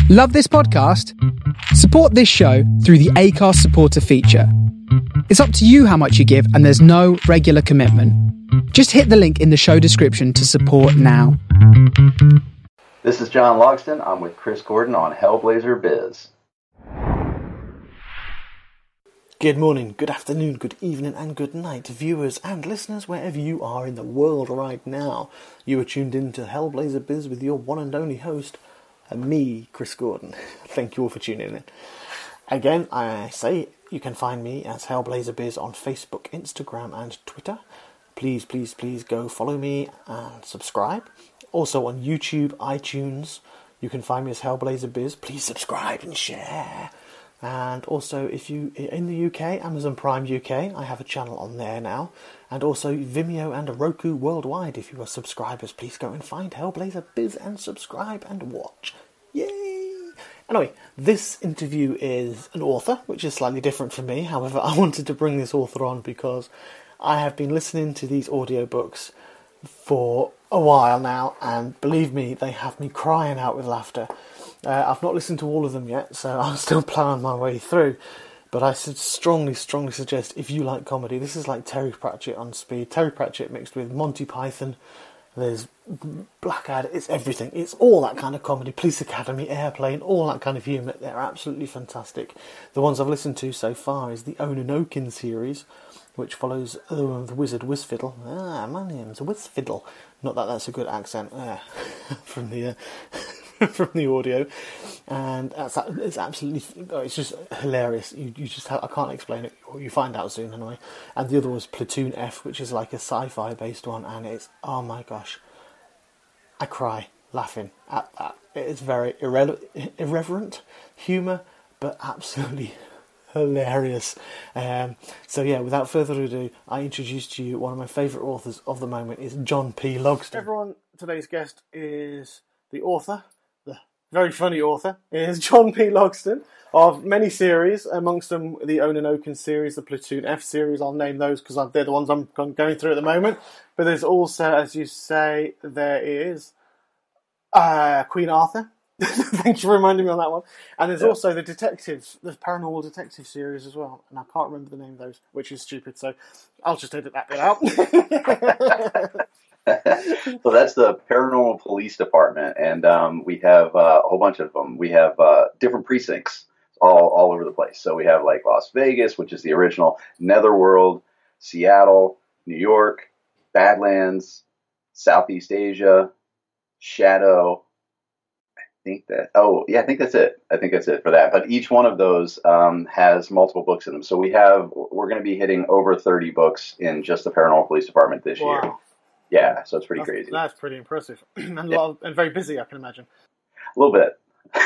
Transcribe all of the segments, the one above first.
Love this podcast? Support this show through the Acast supporter feature. It's up to you how much you give, and there's no regular commitment. Just hit the link in the show description to support now. This is John Logston. I'm with Chris Gordon on Hellblazer Biz. Good morning, good afternoon, good evening, and good night, viewers and listeners, wherever you are in the world right now. You are tuned in to Hellblazer Biz with your one and only host, me, Chris Gordon. Thank you all for tuning in. Again, I say you can find me as Hellblazer Biz on Facebook, Instagram, and Twitter. Please, please, please go follow me and subscribe. Also on YouTube, iTunes, you can find me as Hellblazer Biz. Please subscribe and share. And also, if you in the UK, Amazon Prime UK, I have a channel on there now. And also Vimeo and Roku worldwide. If you are subscribers, please go and find Hellblazer Biz and subscribe and watch. Yay! Anyway, this interview is an author, which is slightly different for me. However, I wanted to bring this author on because I have been listening to these audiobooks for a while now, and believe me, they have me crying out with laughter. I've not listened to all of them yet, so I'm still plowing my way through. But I should strongly suggest, if you like comedy, this is like Terry Pratchett on speed. Terry Pratchett mixed with Monty Python. There's Blackadder. It's everything. It's all that kind of comedy. Police Academy, Airplane, all that kind of humour. They're absolutely fantastic. The ones I've listened to so far is the Onanokin series, which follows the wizard Wizfiddle. My name's Wizfiddle. Not that that's a good accent from the from the audio, and it's absolutely, it's just hilarious. You just I can't explain it. You find out soon anyway. And the other was Platoon F, which is like a sci-fi based one, and it's, oh my gosh, I cry laughing at that. It is very irreverent humour, but absolutely hilarious. So yeah, without further ado, I introduce to you one of my favourite authors of the moment is John P. Logston. Everyone, today's guest is the author, the very funny author, is John P. Logston of many series, amongst them the Onanokin series, the Platoon F series. I'll name those because they're the ones I'm going through at the moment. But there's also, as you say, there is Queen Arthur. Thank you for reminding me on that one. And there's also the paranormal detective series as well. And I can't remember the name of those, which is stupid. So I'll just edit that bit out. So that's the Paranormal Police Department, and we have a whole bunch of them. We have different precincts all over the place. So we have like Las Vegas, which is the original, Netherworld, Seattle, New York, Badlands, Southeast Asia, Shadow. I think that's it. I think that's it for that. But each one of those has multiple books in them. So we're going to be hitting over 30 books in just the Paranormal Police Department this year. Yeah, so it's pretty crazy. That's pretty impressive. And very busy, I can imagine. A little bit.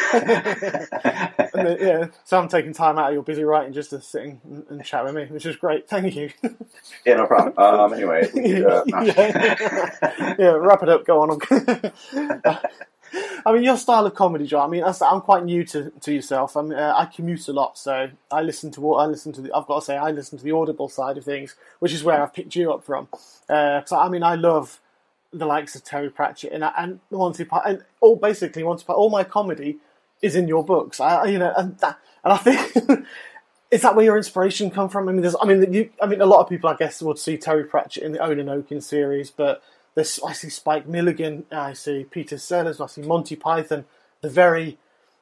So I'm taking time out of your busy writing just to sit and chat with me, which is great. Thank you. Yeah, no problem. Anyway. Wrap it up. Go on. I mean, your style of comedy, John. I mean, I'm quite new to yourself. I commute a lot, so I listen to the Audible side of things, which is where I've picked you up from. So I mean, I love the likes of Terry Pratchett and Monty Python, and all my comedy is in your books. And I think is that where your inspiration come from? I mean, a lot of people, I guess, would see Terry Pratchett in the Onanokin series, but I see Spike Milligan, I see Peter Sellers, I see Monty Python, the very,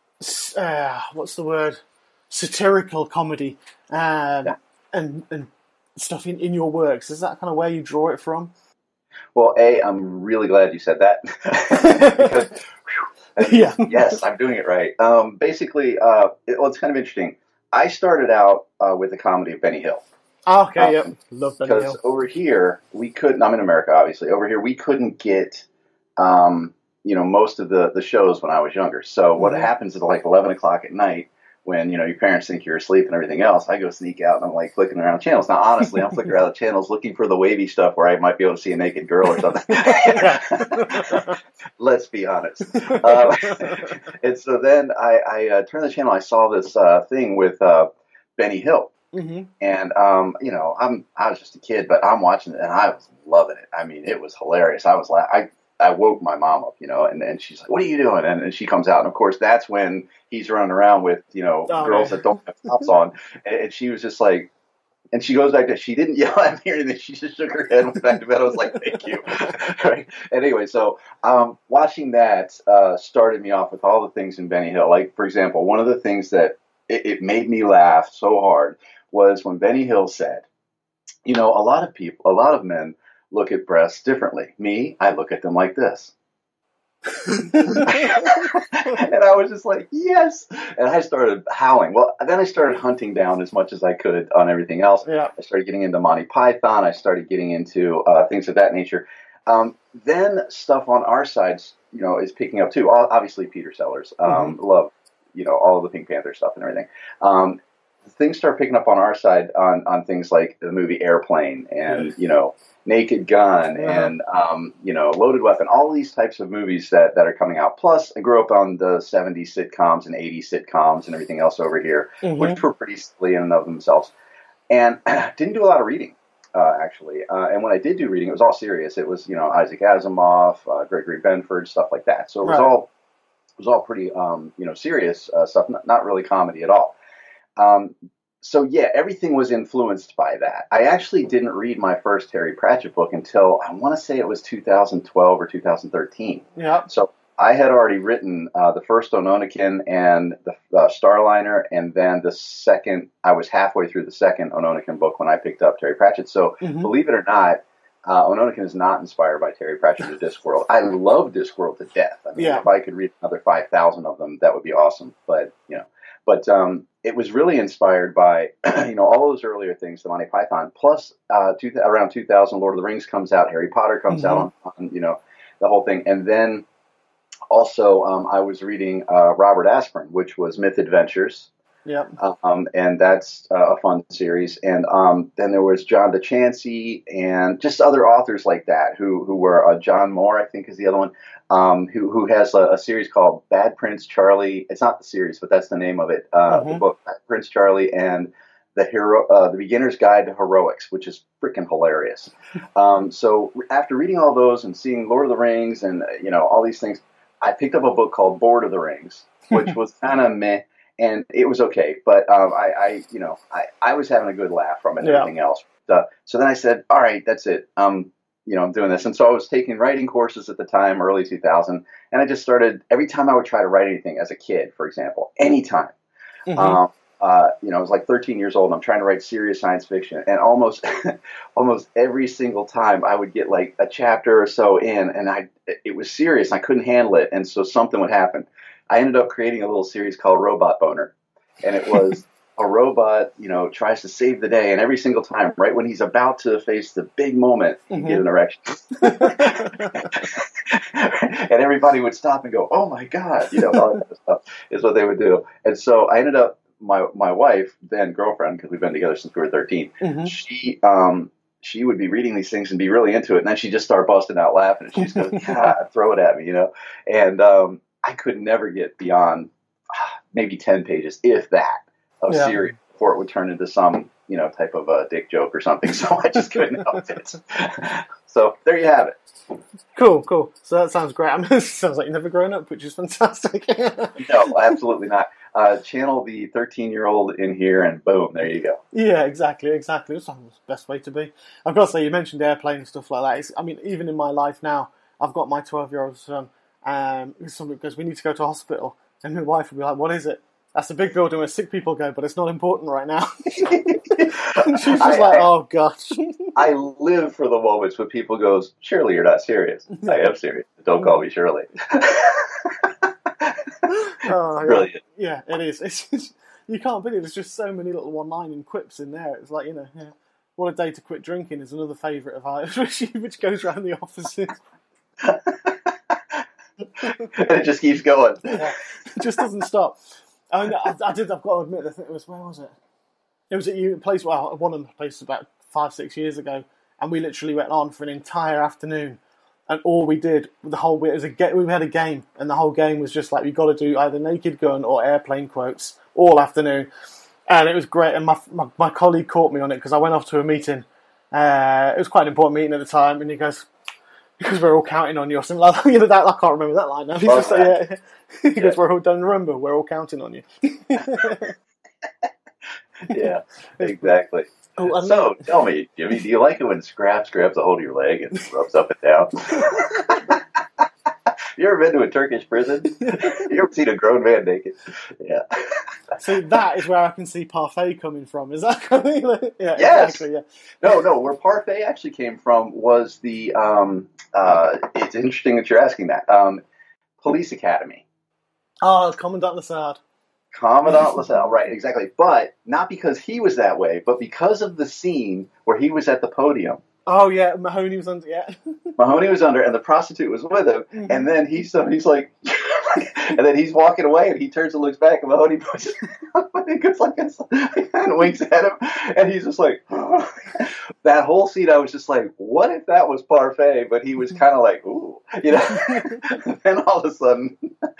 satirical comedy, and stuff in your works. Is that kind of where you draw it from? Well, I'm really glad you said that. Because, yes, I'm doing it right. Basically, it's kind of interesting. I started out with the comedy of Benny Hill. Oh, okay, yep. Love Benny Hill. Because over here, we couldn't, I'm in America, obviously. Over here, we couldn't get, most of the shows when I was younger. So what happens is like 11 o'clock at night, when, your parents think you're asleep and everything else, I go sneak out and I'm like flicking around channels. Now, honestly, I'm flicking around the channels looking for the wavy stuff where I might be able to see a naked girl or something. Let's be honest. And so then I turned the channel. I saw this thing with Benny Hill. Mm-hmm. And, I was just a kid, but I'm watching it and I was loving it. I mean, it was hilarious. I I woke my mom up, and she's like, "What are you doing?" And she comes out, and of course that's when he's running around with girls that don't have tops on, and she was just like. And she goes back to, she didn't yell at me or anything. She just shook her head and went back to bed. I was like, thank you. Right? Anyway, so watching that started me off with all the things in Benny Hill. Like, for example, one of the things that it made me laugh so hard was when Benny Hill said, a lot of men look at breasts differently. Me, I look at them like this. And I was just like, yes. And I started howling. Well, then I started hunting down as much as I could on everything else. Yeah. I started getting into Monty Python. I started getting into things of that nature. Then stuff on our sides, is picking up too. Obviously, Peter Sellers. Love, all of the Pink Panther stuff and everything. Things start picking up on our side on things like the movie Airplane and, Naked Gun and, Loaded Weapon, all these types of movies that are coming out. Plus, I grew up on the 70s sitcoms and 80s sitcoms and everything else over here, which were pretty silly in and of themselves. And didn't do a lot of reading, actually. And when I did do reading, it was all serious. It was, Isaac Asimov, Gregory Benford, stuff like that. So it was all pretty, serious stuff, not really comedy at all. So yeah, everything was influenced by that. I actually didn't read my first Terry Pratchett book until I want to say it was 2012 or 2013. Yeah. So I had already written the first Ononikin and the Starliner, and then the second. I was halfway through the second Ononikin book when I picked up Terry Pratchett. So believe it or not, Ononikin is not inspired by Terry Pratchett or Discworld. I love Discworld to death. I mean, if I could read another 5,000 of them, that would be awesome. But it was really inspired by, all those earlier things, the Monty Python, plus around 2000, Lord of the Rings comes out, Harry Potter comes out on, the whole thing. And then also I was reading Robert Asprin, which was Myth Adventures. Yeah. And that's a fun series. And then there was John DeChancy and just other authors like that who were John Moore, I think is the other one, who has a series called Bad Prince Charlie. It's not the series, but that's the name of it. The book, Bad Prince Charlie and the Beginner's Guide to Heroics, which is freaking hilarious. So after reading all those and seeing Lord of the Rings and, all these things, I picked up a book called Board of the Rings, which was kind of meh. And it was okay, but I was having a good laugh from it and everything else. So then I said, all right, that's it. I'm doing this. And so I was taking writing courses at the time, early 2000, and I just started, every time I would try to write anything as a kid, for example, anytime, I was like 13 years old and I'm trying to write serious science fiction, and almost every single time I would get like a chapter or so in, and it was serious. I couldn't handle it, and so something would happen. I ended up creating a little series called Robot Boner, and it was a robot, tries to save the day, and every single time, right when he's about to face the big moment, he'd get an erection. And everybody would stop and go, "Oh my God," all that stuff is what they would do. And so I ended up, my wife, then girlfriend, because we've been together since we were 13, she would be reading these things and be really into it, and then she'd just start busting out laughing, and she'd go, "God," throw it at me, and I could never get beyond maybe 10 pages, if that, of series before it would turn into some, type of a dick joke or something. So I just couldn't help it. So there you have it. Cool. So that sounds great. I mean, it sounds like you've never grown up, which is fantastic. No, absolutely not. Channel the 13-year-old in here, and boom, there you go. Yeah, exactly. That's the best way to be. I've got to say, you mentioned Airplane and stuff like that. Even in my life now, I've got my 12-year-old son. Somebody goes, "We need to go to hospital," and my wife would be like, "What is it?" "That's a big building where sick people go, but it's not important right now." And she's just "Oh gosh." I live for the moments when people goes, "Surely you're not serious." I am serious. Don't call me Shirley. Brilliant. Yeah, it is. It's you can't believe it. There's just so many little one-line quips in there. It's like, what a day to quit drinking is another favourite of ours, which goes around the offices. And it just keeps going. Yeah, it just doesn't stop. I've got to admit, I think it was, where was it? It was at your place, one of the places about 5-6 years ago, and we literally went on for an entire afternoon, and all we did, we had a game, and the whole game was just like, we got to do either Naked Gun or Airplane quotes all afternoon, and it was great, and my colleague caught me on it, because I went off to a meeting, it was quite an important meeting at the time, and he goes, because we're all counting on you or something like that. You know, that I can't remember that line now. He's just like, yeah. Because we're all done. Remember, we're all counting on you. Yeah, exactly. Oh, so, tell me, Jimmy, do you like it when Scraps grabs a hold of your leg and rubs up and down? You ever been to a Turkish prison? You ever seen a grown man naked? Yeah. So that is where I can see Parfait coming from. Is that coming? Yeah, yes. Exactly. Yeah. No. Where Parfait actually came from was the. It's interesting that you're asking that. Police Academy. Oh, Commandant Lassard. Commandant Lassard, right, exactly. But not because he was that way, but because of the scene where he was at the podium. Oh, yeah, Mahoney was under, yeah. Mahoney was under, and the prostitute was with him, and then he's like, and then he's walking away, and he turns and looks back, and Mahoney pushes him, and he goes like this, and winks at him, and he's just like, that whole scene, I was just like, what if that was Parfait, but he was kind of like, ooh, you know, then all of a sudden...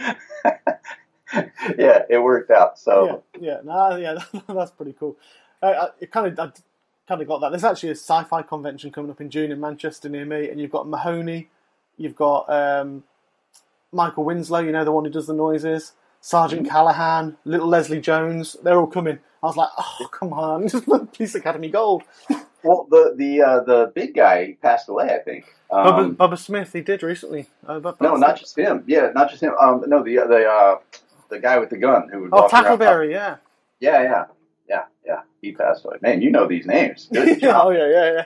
Yeah, it worked out. So that's pretty cool. I kind of got that. There's actually a sci-fi convention coming up in June in Manchester near me, and you've got Mahoney, you've got Michael Winslow, you know, the one who does the noises, Sergeant Callahan, little Leslie Jones. They're all coming. I was like, oh, come on, just Police Academy Gold. Well, the big guy passed away, I think. Bubba Smith, he did recently. No, not just him. Yeah, not just him. No, the guy with the gun who would walk Tackleberry, around. Yeah. He passed away. Man, you know these names. Good job. Oh yeah.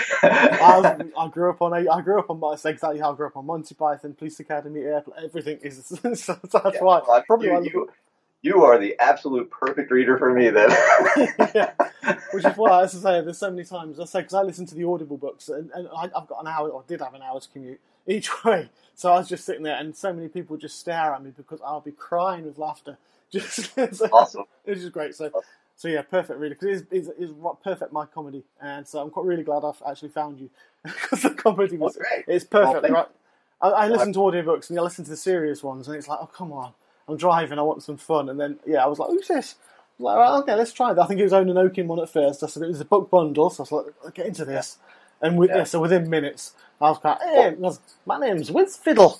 I grew up on exactly how I grew up on Monty Python, Police Academy, everything is. So that's why. Well, probably you are the absolute perfect reader for me then. Yeah. Which is why, as I say, there's so many times I say because I listen to the Audible books and I've got an hour or did have an hour's commute each way. So I was just sitting there, and so many people just stare at me because I'll be crying with laughter. Awesome. It's just great. So yeah, perfect reader because it's perfect my comedy, and so I'm really glad I've actually found you because the comedy was it's perfect. Right? I listen to audiobooks and I listen to the serious ones, and it's like, oh come on, I'm driving, I want some fun, and then I was like, who's this? I was like, well, okay, let's try that. I think it was Onan Okin one at first. I said it was a book bundle, so I was like, let's get into this, and so within minutes. I was like, hey, my name's Wiz Fiddle.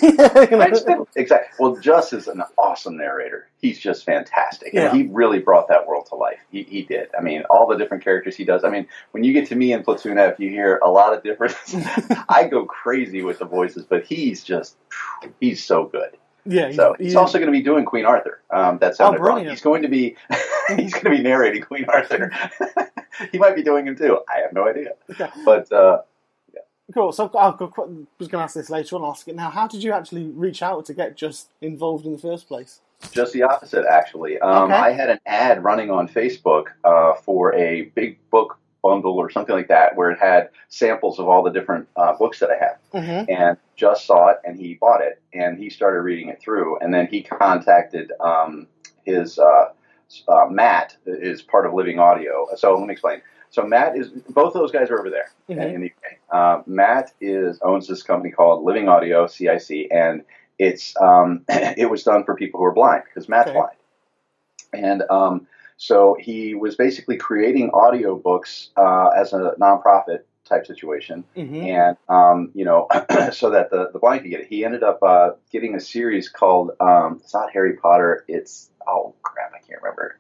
Exactly. Well, Just is an awesome narrator. He's just fantastic. And he really brought that world to life. He did. I mean, all the different characters he does. I mean, when you get to me in Platoon F, you hear a lot of different... I go crazy with the voices, but he's so good. Yeah. He's also going to be doing Queen Arthur. That sounded wrong. He's going to be narrating Queen Arthur. He might be doing him too. I have no idea. Okay. But... Cool. So I was going to ask this later on. I'll ask it now. How did you actually reach out to get Just involved in the first place? Just the opposite, actually. I had an ad running on Facebook for a big book bundle or something like that, where it had samples of all the different books that I have. Mm-hmm. And Just saw it, and he bought it, and he started reading it through. And then he contacted his Matt, is part of Living Audio. So let me explain. So Matt is, both of those guys are over there in the UK. Matt owns this company called Living Audio, CIC, and it's it was done for people who are blind, because Matt's blind. And so he was basically creating audiobooks as a nonprofit type situation, and so that the blind could get it. He ended up getting a series called, it's not Harry Potter, it's, oh crap, I can't remember.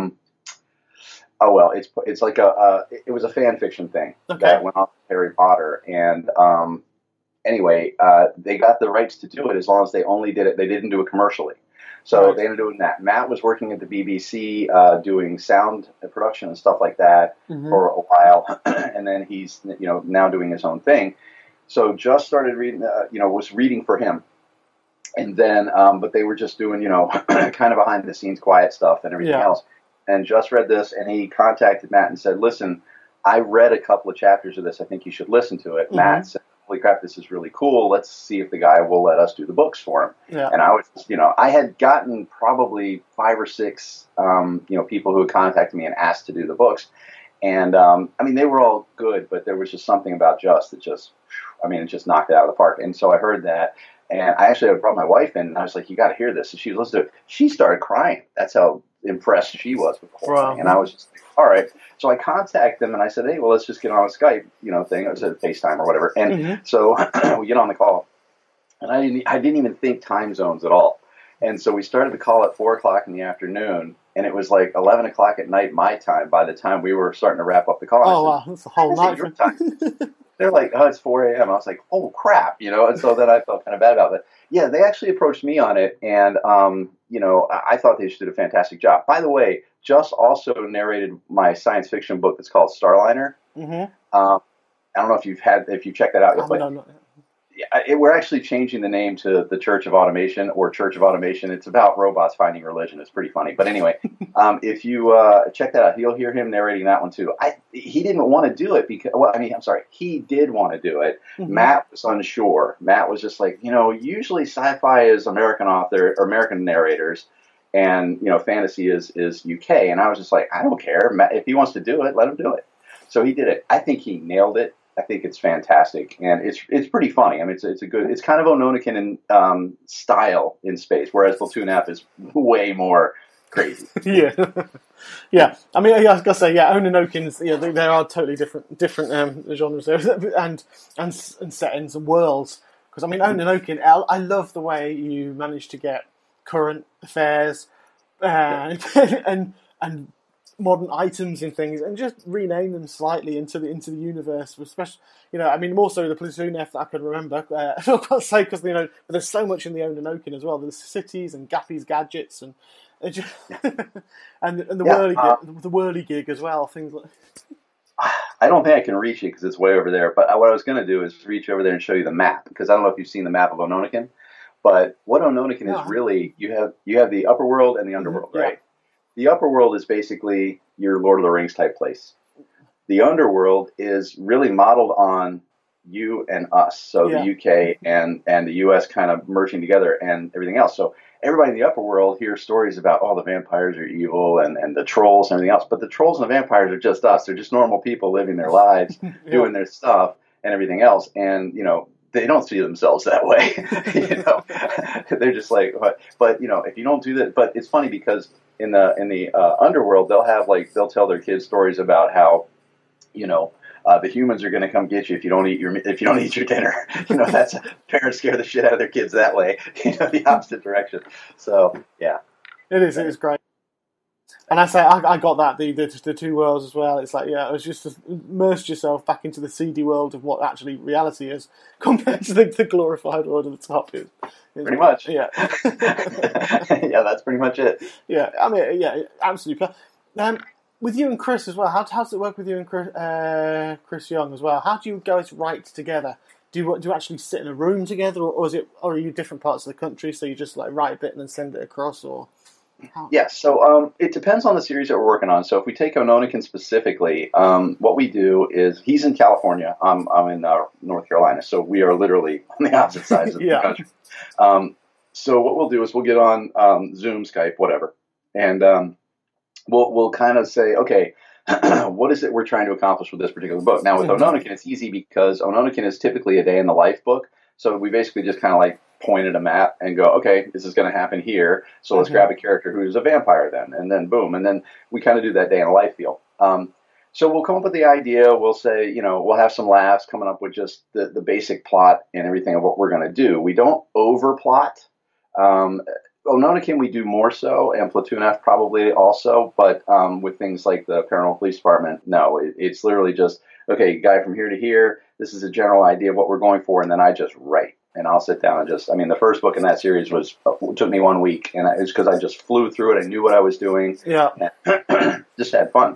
Oh well, it's like it was a fan fiction thing that went off Harry Potter, and anyway, they got the rights to do it as long as they only did it. They didn't do it commercially, so they ended up doing that. Matt was working at the BBC doing sound production and stuff like that for a while, and then he's now doing his own thing. So Just started reading, was reading for him, and then but they were just doing kind of behind the scenes quiet stuff and everything else. And Just read this, and he contacted Matt and said, listen, I read a couple of chapters of this. I think you should listen to it. Matt said, holy crap, this is really cool. Let's see if the guy will let us do the books for him. Yeah. And I was, I had gotten probably 5 or 6, people who had contacted me and asked to do the books. And, they were all good, but there was just something about Just that it just knocked it out of the park. And so I heard that. And I actually brought my wife in, and I was like, you got to hear this. And she listened to it. She started crying. That's how impressed she was with the whole Wow. thing. And I was just like, all right. So I contacted them and I said, hey, well, let's just get on a Skype, thing. It was a FaceTime or whatever. And so we get on the call, and I didn't even think time zones at all. And so we started the call at 4:00 in the afternoon, and it was like 11 o'clock at night my time by the time we were starting to wrap up the call. Oh, wow, that's a whole night. Your time. They're like, oh, it's 4 a.m. I was like, oh, crap, and so then I felt kind of bad about it. Yeah, they actually approached me on it, and, I thought they just did a fantastic job. By the way, Just also narrated my science fiction book that's called Starliner. I don't know if you've checked that out yet, but we're actually changing the name to the Church of Automation or Church of Automation. It's about robots finding religion. It's pretty funny. But anyway, if you check that out, you'll hear him narrating that one too. He didn't want to do it because, he did want to do it. Matt was unsure. Matt was just like, usually sci-fi is American author or American narrators, and fantasy is UK. And I was just like, I don't care. Matt, if he wants to do it, let him do it. So he did it. I think he nailed it. I think it's fantastic, and it's pretty funny. I mean, it's kind of Ononican in style in space, whereas Platoon F is way more crazy. Yeah. I mean, I was gonna say, Ononokins. There are totally different genres there, and settings and worlds. Because I mean, Ononokin, I love the way you manage to get current affairs and modern items and things, and just rename them slightly into the universe. Especially, more so the Platoon F that I can remember. I've got to say, because but there's so much in the Ononokin as well. There's cities and Gappy's gadgets and and the whirligig as well. Things like. I don't think I can reach it because it's way over there. But what I was going to do is reach over there and show you the map, because I don't know if you've seen the map of Ononikin. But what Ononikin is really, you have the upper world and the underworld, right? The upper world is basically your Lord of the Rings type place. The underworld is really modeled on you and us. So the UK and the US kind of merging together and everything else. So everybody in the upper world hears stories about, the vampires are evil and the trolls and everything else. But the trolls and the vampires are just us. They're just normal people living their lives, doing their stuff and everything else. And, they don't see themselves that way. They're just like, but if you don't do that, but it's funny because in the underworld, they'll tell their kids stories about how, the humans are going to come get you if you don't eat your dinner. That's parents scare the shit out of their kids that way. The opposite direction. So yeah, it is great. And I say I got that the two worlds as well. It's like it was just to immerse yourself back into the seedy world of what actually reality is compared to the glorified world of the top. Pretty much. Yeah. Yeah, that's pretty much it. Yeah, I mean, absolutely. With you and Chris as well, how's it work with you and Chris Young as well? How do you guys write together? Do you actually sit in a room together, or are you different parts of the country, so you just like write a bit and then send it across, or? Yes, so it depends on the series that we're working on. So if we take Ononikin specifically, what we do is he's in California, I'm in North Carolina, so we are literally on the opposite sides of the country. So what we'll do is we'll get on Zoom, Skype, whatever, and we'll kind of say, okay, what is it we're trying to accomplish with this particular book? Now with Ononikin, it's easy because Ononikin is typically a day in the life book, so we basically just kind of like point at a map and go, okay, this is going to happen here. So let's grab a character who's a vampire then, and then boom. And then we kind of do that day in a life feel. So we'll come up with the idea. We'll say, we'll have some laughs coming up with just the basic plot and everything of what we're going to do. We don't overplot. Ononikin we do more so, and Platoon F probably also, but with things like the Paranormal Police Department, no. It's literally just, okay, guy from here to here, this is a general idea of what we're going for, and then I just write. And I'll sit down and the first book in that series took me 1 week, and it's because I just flew through it. I knew what I was doing. Yeah. And just had fun.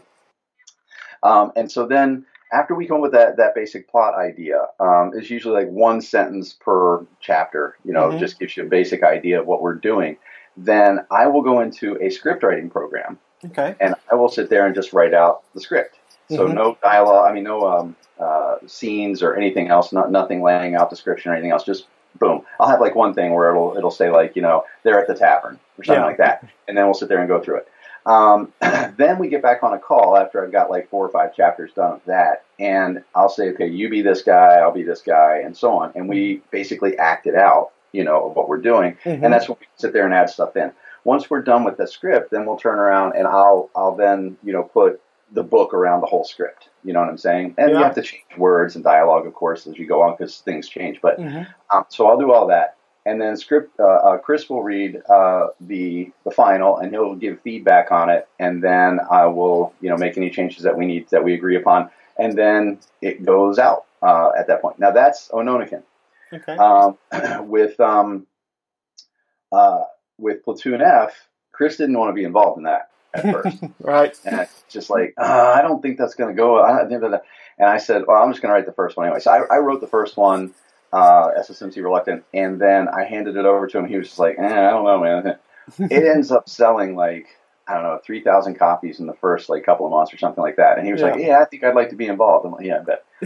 And so then after we come up with that basic plot idea, it's usually like one sentence per chapter, just gives you a basic idea of what we're doing. Then I will go into a script writing program. Okay. And I will sit there and just write out the script. So no dialogue, no scenes or anything else, nothing laying out description or anything else, just boom. I'll have like one thing where it'll say like, they're at the tavern or something like that. And then we'll sit there and go through it. Then we get back on a call after I've got like 4 or 5 chapters done of that. And I'll say, okay, you be this guy, I'll be this guy, and so on. And we basically act it out, of what we're doing. And that's when we sit there and add stuff in. once we're done with the script, then we'll turn around and I'll then, put the book around the whole script. You know what I'm saying? And you have to change words and dialogue, of course, as you go on because things change. But so I'll do all that. And then Chris will read the final, and he'll give feedback on it. And then I will, make any changes that we agree upon. And then it goes out at that point. Now that's Ononican. Okay. With Platoon F, Chris didn't want to be involved in that at first. Right. And it's just like, I don't think that's going to go. And I said, well, I'm just going to write the first one anyway. So I wrote the first one, SSMC Reluctant, and then I handed it over to him. He was just like, I don't know, man. It ends up selling 3,000 copies in the first couple of months or something like that. And he was like, I think I'd like to be involved. I'm like, yeah,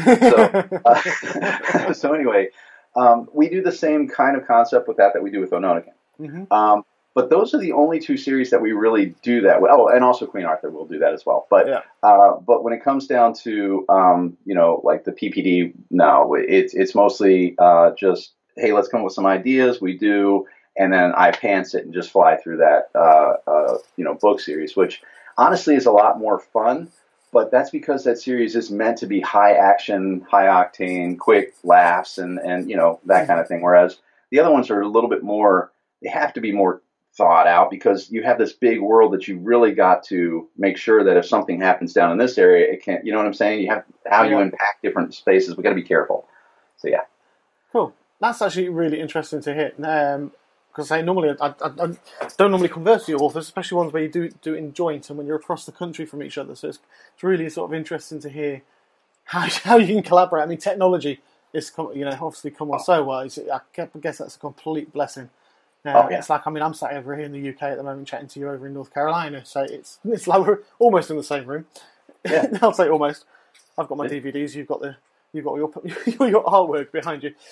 I bet. So anyway, we do the same kind of concept with that we do with Ononican. But those are the only two series that we really do that with. Oh, and also Queen Arthur will do that as well. But but when it comes down to the PPD, no, it's mostly just, hey, let's come up with some ideas. We do, and then I pants it and just fly through that book series, which honestly is a lot more fun. But that's because that series is meant to be high action, high octane, quick laughs, and that kind of thing. Whereas the other ones are a little bit more. They have to be more thought out because you have this big world that you really got to make sure that if something happens down in this area, it can't. You know what I'm saying? You have how you impact different spaces. We got to be careful. So yeah. Cool. That's actually really interesting to hear. Because I don't normally converse with your authors, especially ones where you do it in joint and when you're across the country from each other. So it's really sort of interesting to hear how you can collaborate. I mean, technology is obviously come on so well. I guess that's a complete blessing. It's like, I'm sat over here in the UK at the moment chatting to you over in North Carolina, so it's like we're almost in the same room. Yeah. I'll say almost. I've got my DVDs. You've got your artwork behind you.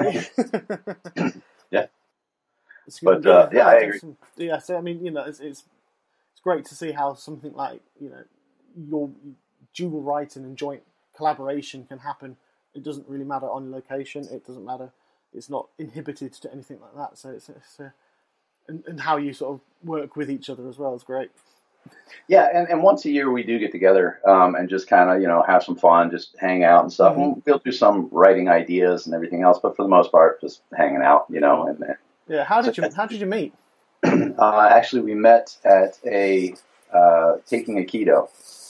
Yeah. But I agree. So I mean, it's great to see how something like your dual writing and joint collaboration can happen. It doesn't really matter on location. It doesn't matter. It's not inhibited to anything like that. So it's and how you sort of work with each other as well is great. Yeah, and once a year we do get together and just kind of have some fun, just hang out and stuff. Mm-hmm. We'll do some writing ideas and everything else, but for the most part, just hanging out, And yeah, how did you meet? Actually, we met at a Taking Aikido,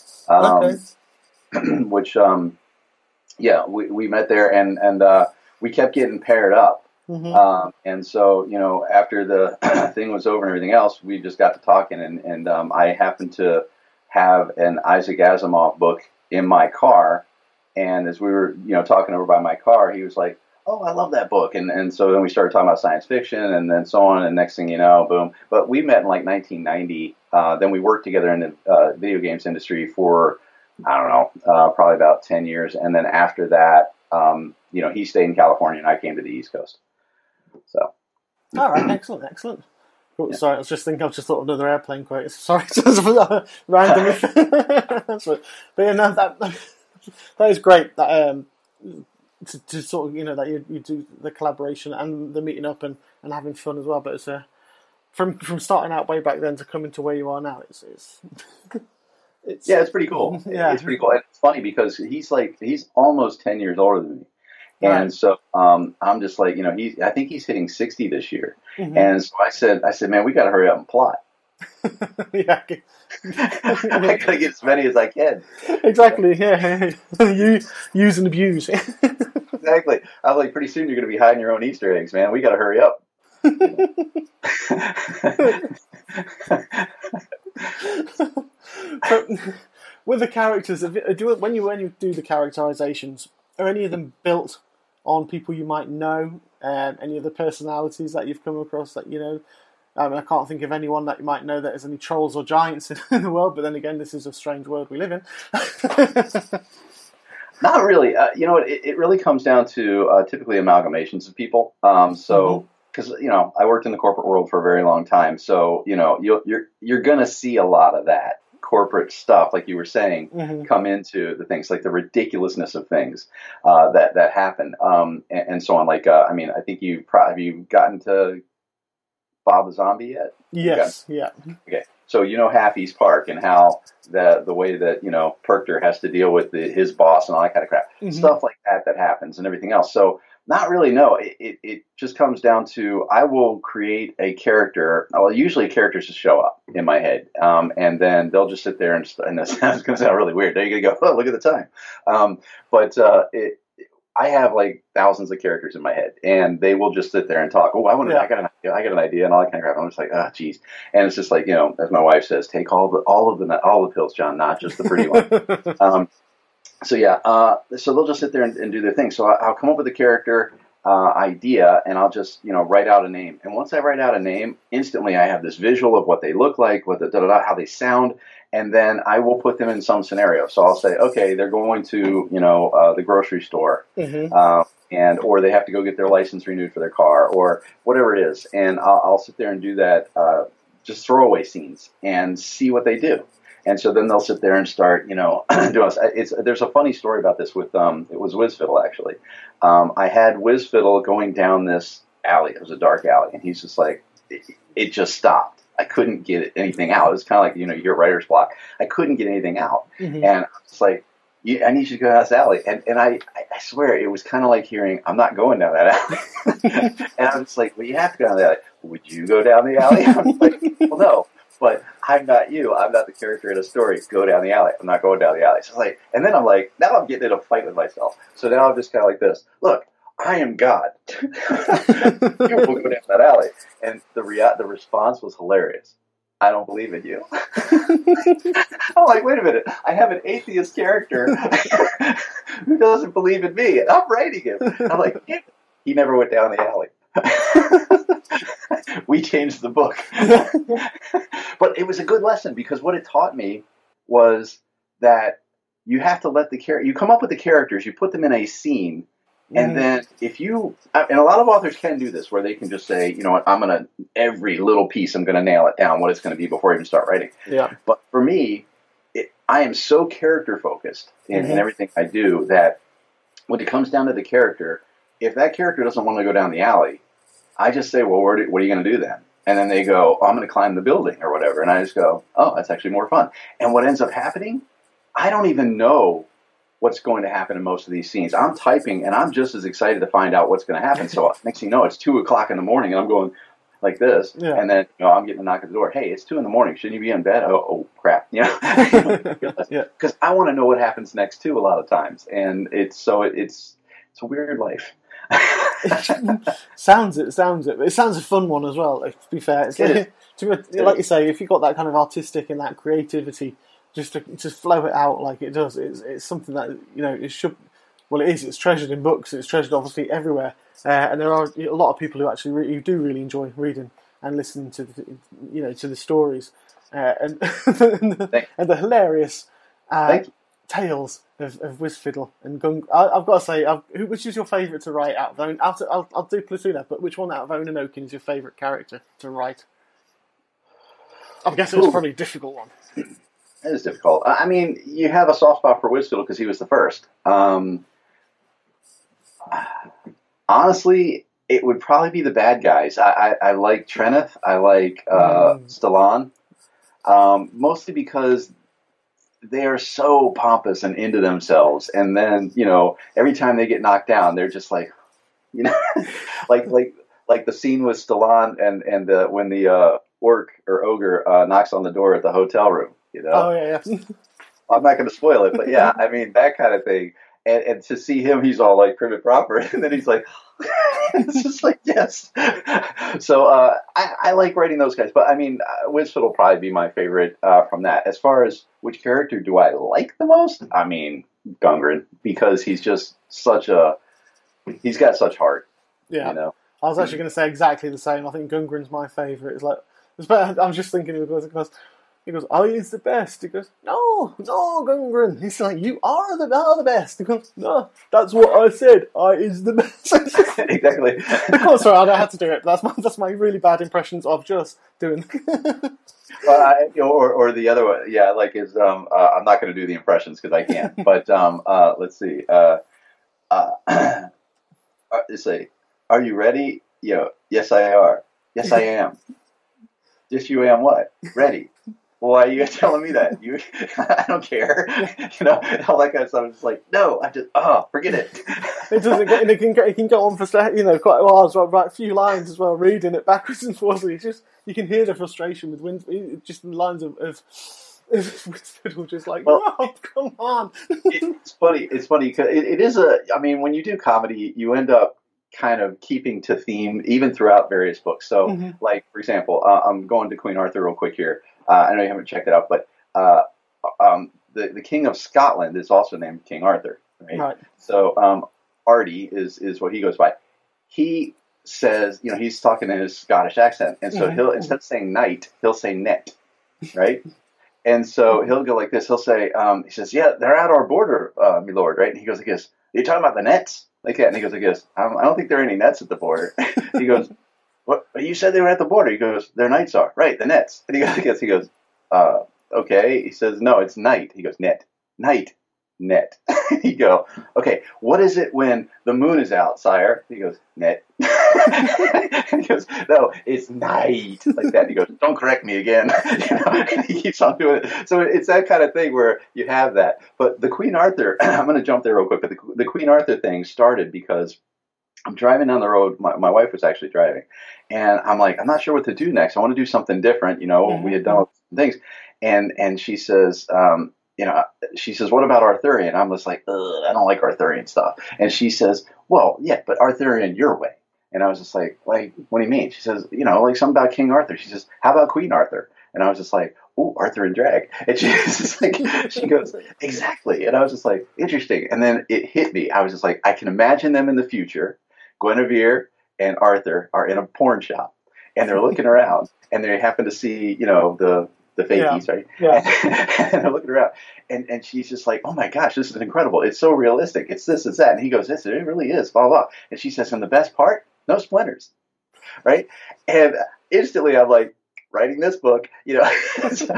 which we met there and we kept getting paired up. Mm-hmm. And so, after the thing was over and everything else, we just got to talking and I happened to have an Isaac Asimov book in my car. And as we were, talking over by my car, he was like, oh, I love that book. And so then we started talking about science fiction and then so on. And next thing you know, boom. But we met in 1990. Then we worked together in the video games industry for, I don't know, probably about 10 years. And then after that, he stayed in California and I came to the East Coast. So. All right. Excellent. Oh, yeah. Sorry, I was just thinking. I've just thought of another airplane quote. Sorry, randomly. But yeah, no, that is great. That to sort of that you do the collaboration and the meeting up and having fun as well. But it's from starting out way back then to coming to where you are now. It's pretty cool. Yeah, it's pretty cool. And it's funny because he's almost 10 years older than me. Right. And so I'm just like, I think he's hitting 60 this year. Mm-hmm. And so I said, man, we got to hurry up and plot. Yeah. I got to get as many as I can. Exactly, yeah. You use and abuse. Exactly. I was like, pretty soon you're going to be hiding your own Easter eggs, man. We got to hurry up. But with the characters, when you do the characterizations, are any of them built on people you might know? Any of the personalities that you've come across that I can't think of anyone that you might know that has any trolls or giants in the world, but then again, this is a strange world we live in. Not really. It really comes down to typically amalgamations of people. Because I worked in the corporate world for a very long time, so you're going to see a lot of that corporate stuff, like you were saying, come into the things, like the ridiculousness of things that happen, and so on. Like, I think you've gotten to Bob the Zombie yet? Yes, yeah. Okay, so you know Happy's Park and how the way that Perkter has to deal with his boss and all that kind of crap, stuff like that happens and everything else. So not really. No, it just comes down to I will create a character. Well, usually characters just show up in my head, and then they'll just sit there and this sounds going to sound really weird. They're going to go, oh, look at the time, but I have like thousands of characters in my head, and they will just sit there and talk. Oh, I got an idea, and all that kind of crap. I'm just like, oh, geez. And it's just like, as my wife says, take all the pills, John, not just the pretty one. So they'll just sit there and do their thing. So I'll come up with a character idea, and I'll just write out a name. And once I write out a name, instantly I have this visual of what they look like, what how they sound. And then I will put them in some scenario. So I'll say, okay, they're going to, the grocery store, or they have to go get their license renewed for their car, or whatever it is. And I'll sit there and do that, just throwaway scenes, and see what they do. And so then they'll sit there and start, doing. There's a funny story about this with it was Whizfiddle actually. I had Whizfiddle going down this alley. It was a dark alley, and he's just like, it just stopped. I couldn't get anything out. It was kind of like, you hear writer's block. I couldn't get anything out. And it's like, I need you to go down this alley. And I swear, it was kind of like hearing, I'm not going down that alley. And I'm just like, well, you have to go down the alley. Would you go down the alley? I'm like, well, no. But I'm not you. I'm not the character in a story. Go down the alley. I'm not going down the alley. So like, and then I'm like, now I'm getting in a fight with myself. So now I'm just kind of like this. Look, I am God. You will go down that alley. And the response was hilarious. I don't believe in you. I'm like, wait a minute. I have an atheist character who doesn't believe in me, and I'm writing him. I'm like, he never went down the alley. We changed the book. But it was a good lesson, because what it taught me was that you have to let you come up with the characters, you put them in a scene, and then and a lot of authors can do this, where they can just say, you know what, every little piece, I'm going to nail it down, what it's going to be before I even start writing. Yeah. But for me, I am so character focused in everything I do that when it comes down to the character, if that character doesn't want to go down the alley, I just say, well, what are you going to do then? And then they go, oh, I'm going to climb the building or whatever. And I just go, oh, that's actually more fun. And what ends up happening, I don't even know what's going to happen in most of these scenes. I'm typing, and I'm just as excited to find out what's going to happen. So next thing you know, it's 2:00 in the morning, and I'm going like this. Yeah. And then I'm getting a knock at the door. Hey, it's 2 a.m. Shouldn't you be in bed? Oh crap. Because I want to know what happens next too a lot of times. And it's a weird life. Sounds it. It sounds a fun one as well, to be fair. It's like you say, if you've got that kind of artistic and that creativity, just to flow it out like it does, it's something that it should. Well, it is. It's treasured in books. It's treasured obviously everywhere, and there are a lot of people who actually who do really enjoy reading and listening to to the stories and the hilarious tales of Whizfiddle and Gung. I've got to say, which is your favourite to write out of Owen? I'll do Platoon, but which one out of Owen and Oaken is your favourite character to write? I guess it was probably a difficult one. It is difficult. I mean, you have a soft spot for Whizfiddle because he was the first. Honestly, it would probably be the bad guys. I like Treneth. I like Stallone. Mostly because they are so pompous and into themselves, and then every time they get knocked down, they're just like, like the scene with Stallone and when the orc or ogre knocks on the door at the hotel room. Oh yeah. I'm not going to spoil it, but yeah, I mean that kind of thing. And to see him, he's all like prim and proper, and then he's like, it's just like, yes. So I like writing those guys, but I mean, Whizfiddle will probably be my favorite from that. As far as which character do I like the most, I mean, Gungren, because he's just he's got such heart. Yeah. I was actually going to say exactly the same. I think Gungren's my favorite. It's like, I'm just thinking because. He goes, oh, he's the best. He goes, no, Gungren. He's like, you are the best. He goes, no, that's what I said. I is the best. Exactly. Of course, sorry, I don't have to do it. That's my really bad impressions of just doing. Or the other one, yeah, like is I'm not going to do the impressions because I can't. But let's see. Say, are you ready? Yes, I are. Yes, I am. Yes, you am what? Ready. Why are you telling me that? I don't care. All that kind of stuff. I'm just like, no, forget it. It doesn't get, it can go on for quite a while as well, right? A few lines as well, reading it backwards and forwards. You can hear the frustration with just the lines of Winston just like, oh, come on. It's funny because it is when you do comedy, you end up kind of keeping to theme even throughout various books. So, like, for example, I'm going to Queen Arthur real quick here. I know you haven't checked it out, but the King of Scotland is also named King Arthur, right? So Artie is what he goes by. He says, he's talking in his Scottish accent, and so he'll, instead of saying knight, he'll say net, right? And so he'll go like this. He'll say, he says, yeah, they're at our border, my lord, right? And he goes like this, are you talking about the nets? Like that. And he goes like this, I don't think there are any nets at the border. He goes, what? You said they were at the border. He goes, their knights are. Right, the nets. And he goes like this. He goes, okay. He says, no, it's night. He goes, net. Night. Net. He go, okay, what is it when the moon is out, sire? He goes, net. He goes, no, it's night. Like that. He goes, don't correct me again. And he keeps on doing it. So it's that kind of thing where you have that. But the Queen Arthur, I'm going to jump there real quick, but the Queen Arthur thing started because I'm driving down the road. My wife was actually driving. And I'm like, I'm not sure what to do next. I want to do something different. We had done things. And she says, she says, what about Arthurian? I'm just like, I don't like Arthurian stuff. And she says, well, yeah, but Arthurian your way. And I was just like, what do you mean? She says, like something about King Arthur. She says, how about Queen Arthur? And I was just like, oh, Arthur in drag. And she goes, exactly. And I was just like, interesting. And then it hit me. I was just like, I can imagine them in the future. Guinevere and Arthur are in a porn shop and they're looking around and they happen to see, the fakies, right? Yeah. And they're looking around, and she's just like, "Oh my gosh, this is incredible! It's so realistic. It's this, it's that." And he goes, "Yes, it really is." Blah blah. And she says, "And the best part, no splinters." Right? And instantly, I'm like, writing this book, that's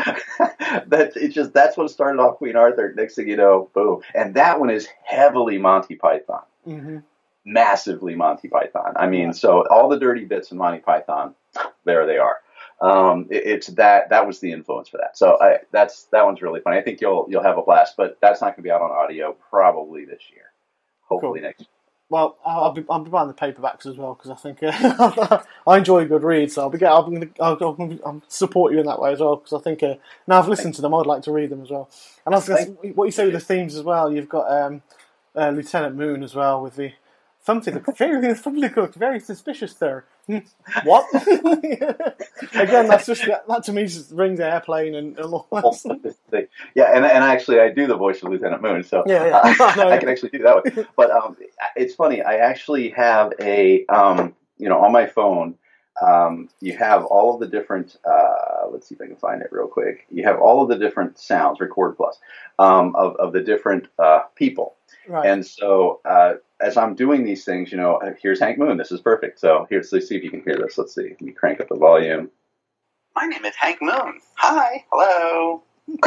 what started off Queen Arthur. Next thing you know, boom. And that one is heavily Monty Python, massively Monty Python. I mean, so all the dirty bits in Monty Python, there they are. It's that was the influence for that. So that one's really funny. I think you'll have a blast, but that's not going to be out on audio probably this year. Hopefully next year. Well, I'll be buying the paperbacks as well because I think I enjoy a good read. So I'll support you in that way as well because I think now I've listened to them, I'd like to read them as well. And I was going to what you say with the themes as well. You've got Lieutenant Moon as well with the something looked very suspicious there. What? Again, that to me just rings airplane and all that. Yeah, and actually I do the voice of Lieutenant Moon, so I can actually do that one. But it's funny. I actually have a on my phone. You have all of the different. Let's see if I can find it real quick. You have all of the different sounds, Record Plus, of the different people. Right. And so as I'm doing these things, here's Hank Moon. This is perfect. So let's see if you can hear this. Let's see. Let me crank up the volume. My name is Hank Moon. Hi. Hello.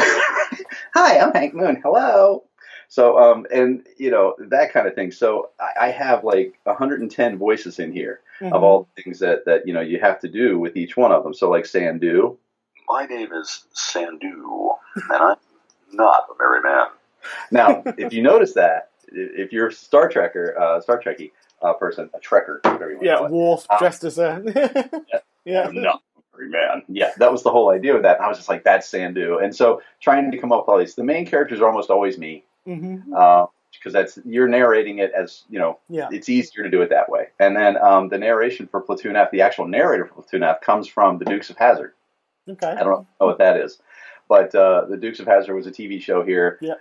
Hi, I'm Hank Moon. Hello. So, and that kind of thing. So I have like 110 voices in here of all the things that you have to do with each one of them. So like Sandu. My name is Sandu, and I'm not a merry man. Now, if you notice that, if you're a Star Trekkie person, a Trekker, whatever you want to call it. Worf dressed as a... I'm not a merry man. Yeah, that was the whole idea of that. And I was just like, that's Sandu. And so trying to come up with all these, the main characters are almost always me. Because you're narrating it as, it's easier to do it that way. And then the narration for Platoon F, the actual narrator for Platoon F comes from the Dukes of Hazzard. Okay. I don't know what that is. But the Dukes of Hazzard was a TV show here. Yeah.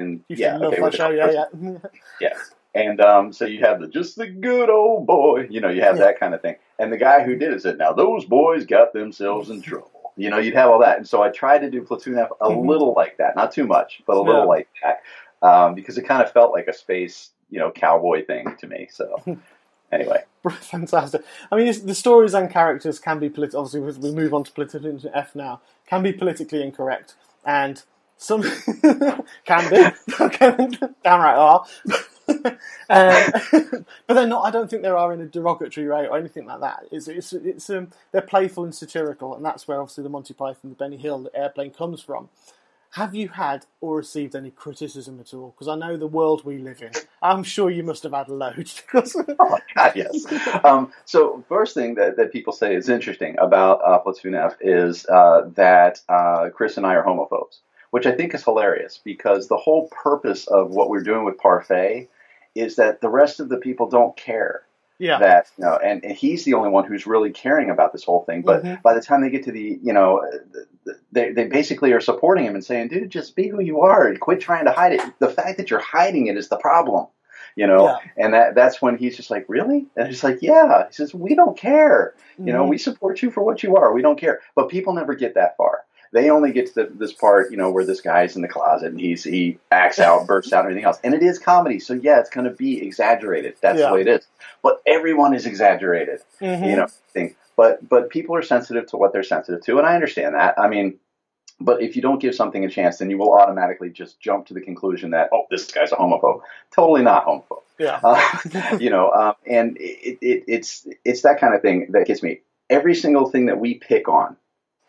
Yeah. And so you have just the good old boy. You have that kind of thing. And the guy who did it said, now those boys got themselves in trouble. You'd have all that. And so I tried to do Platoon F a little like that. Not too much, but a little like that. Because it kind of felt like a space, cowboy thing to me. So anyway. Fantastic. I mean, the stories and characters can be obviously, as we move on to Platoon F now, can be politically incorrect. And some can be. Damn right are. but they're not. I don't think there are in a derogatory way or anything like that. It's they're playful and satirical, and that's where obviously the Monty Python, the Benny Hill, the Airplane comes from. Have you had or received any criticism at all? Because I know the world we live in. I'm sure you must have had loads. Oh my God, yes. So first thing that people say is interesting about Platoon F is that Chris and I are homophobes, which I think is hilarious because the whole purpose of what we're doing with Parfait is that the rest of the people don't care. Yeah. That, you know, and he's the only one who's really caring about this whole thing. But by the time they get to the, you know, they basically are supporting him and saying, dude, just be who you are. Quit trying to hide it. The fact that you're hiding it is the problem, you know. Yeah. And that's when he's just like, really? And he's like, yeah. He says, we don't care. You know, we support you for what you are. We don't care. But people never get that far. They only get to this part, you know, where this guy's in the closet and he acts out, bursts out, and everything else. And it is comedy, so yeah, it's going to be exaggerated. That's the way it is. But everyone is exaggerated, you know. But people are sensitive to what they're sensitive to, and I understand that. I mean, but if you don't give something a chance, then you will automatically just jump to the conclusion that, oh, this guy's a homophobe. Totally not homophobe. Yeah. You know, and it's that kind of thing that gets me. Every single thing that we pick on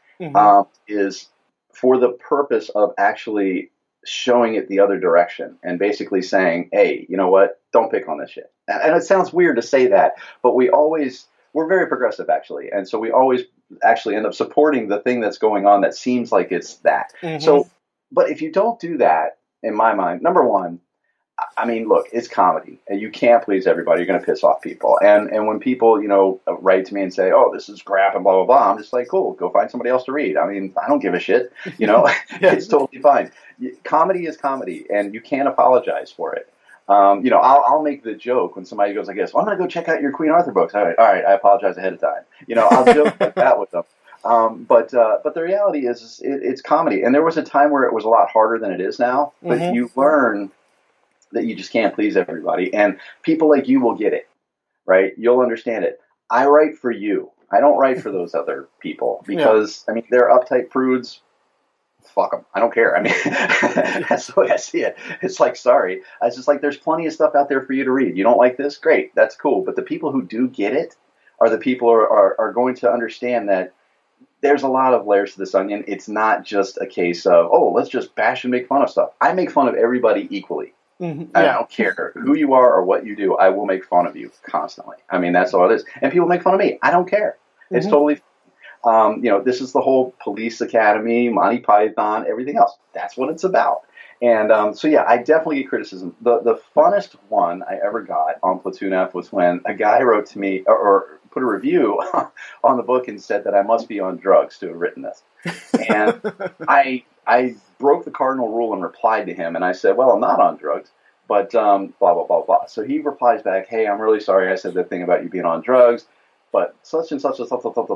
is for the purpose of actually showing it the other direction and basically saying, hey, you know what? Don't pick on this shit. And it sounds weird to say that, but we're very progressive actually. And so we always actually end up supporting the thing that's going on that seems like it's that. So, but if you don't do that, in my mind, number one, I mean, look, it's comedy, and you can't please everybody. You're going to piss off people. And when people, you know, write to me and say, oh, this is crap and blah, blah, blah, I'm just like, cool, go find somebody else to read. I mean, I don't give a shit. You know, it's totally fine. Comedy is comedy, and you can't apologize for it. You know, I'll make the joke when somebody goes, I guess, well, I'm going to go check out your Queen Arthur books. All right, I apologize ahead of time. You know, I'll joke like that with them. But the reality is it's comedy. And there was a time where it was a lot harder than it is now. But you learn that you just can't please everybody. And people like you will get it, right? You'll understand it. I write for you. I don't write for those other people because, I mean, they're uptight prudes. Fuck them. I don't care. I mean, that's the way I see it. It's like, sorry. It's just like, there's plenty of stuff out there for you to read. You don't like this? Great. That's cool. But the people who do get it are the people who are going to understand that there's a lot of layers to this onion. It's not just a case of, oh, let's just bash and make fun of stuff. I make fun of everybody equally. I don't care who you are or what you do. I will make fun of you constantly. I mean, that's all it is. And people make fun of me. I don't care. It's totally, you know, this is the whole Police Academy, Monty Python, everything else. That's what it's about. And so, yeah, I definitely get criticism. The funnest one I ever got on Platoon F was when a guy wrote to me or put a review on the book and said that I must be on drugs to have written this. And I broke the cardinal rule and replied to him. And I said, well, I'm not on drugs, but blah, blah, blah, blah. So he replies back, hey, I'm really sorry I said that thing about you being on drugs, but such and such,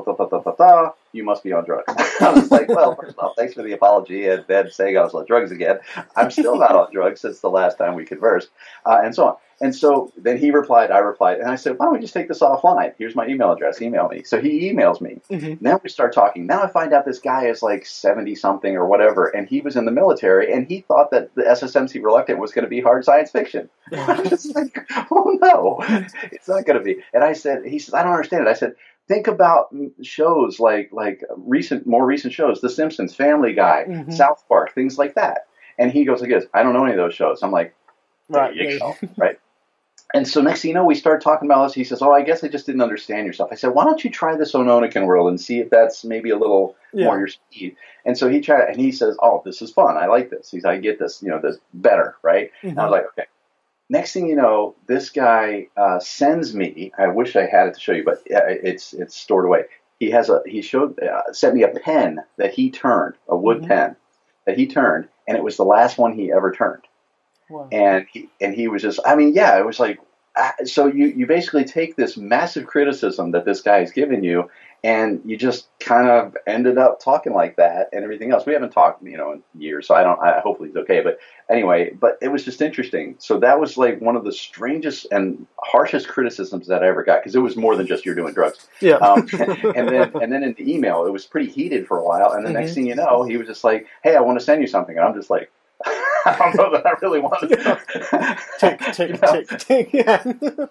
you must be on drugs. I was like, well, first off, thanks for the apology and then saying I was on drugs again. I'm still not on drugs since the last time we conversed, and so on. And so then he replied, I replied, and I said, why don't we just take this offline? Here's my email address. Email me. So he emails me. Now we start talking. Now I find out this guy is like 70-something or whatever, and he was in the military, and he thought that the SSMC Reluctant was going to be hard science fiction. I was just like, oh, no, it's not going to be. And he says, I don't understand it. I said, think about shows like more recent shows, The Simpsons, Family Guy, South Park, things like that. And he goes, I don't know any of those shows. I'm like, there you go, right? And so next thing you know, we start talking about this. He says, oh, I guess I just didn't understand yourself. I said, why don't you try this Ononican world and see if that's maybe a little more your speed? And so he tried, and he says, oh, this is fun. I like this. I get this, this better, right? And I was like, okay. Next thing you know, this guy sends me, I wish I had it to show you, but it's stored away. Sent me a pen that he turned, a wood pen that he turned, and it was the last one he ever turned. Wow. And he was just, it was like, so you basically take this massive criticism that this guy has given you, and you just kind of ended up talking like that and everything else. We haven't talked, in years, so hopefully he's okay. But anyway, but it was just interesting. So that was like one of the strangest and harshest criticisms that I ever got, because it was more than just you're doing drugs. Yeah. And then in the email, it was pretty heated for a while. And the next thing you know, he was just like, hey, I want to send you something. And I'm just like, I don't know that I really wanted to. Tick, tick, tick, tick. Yeah.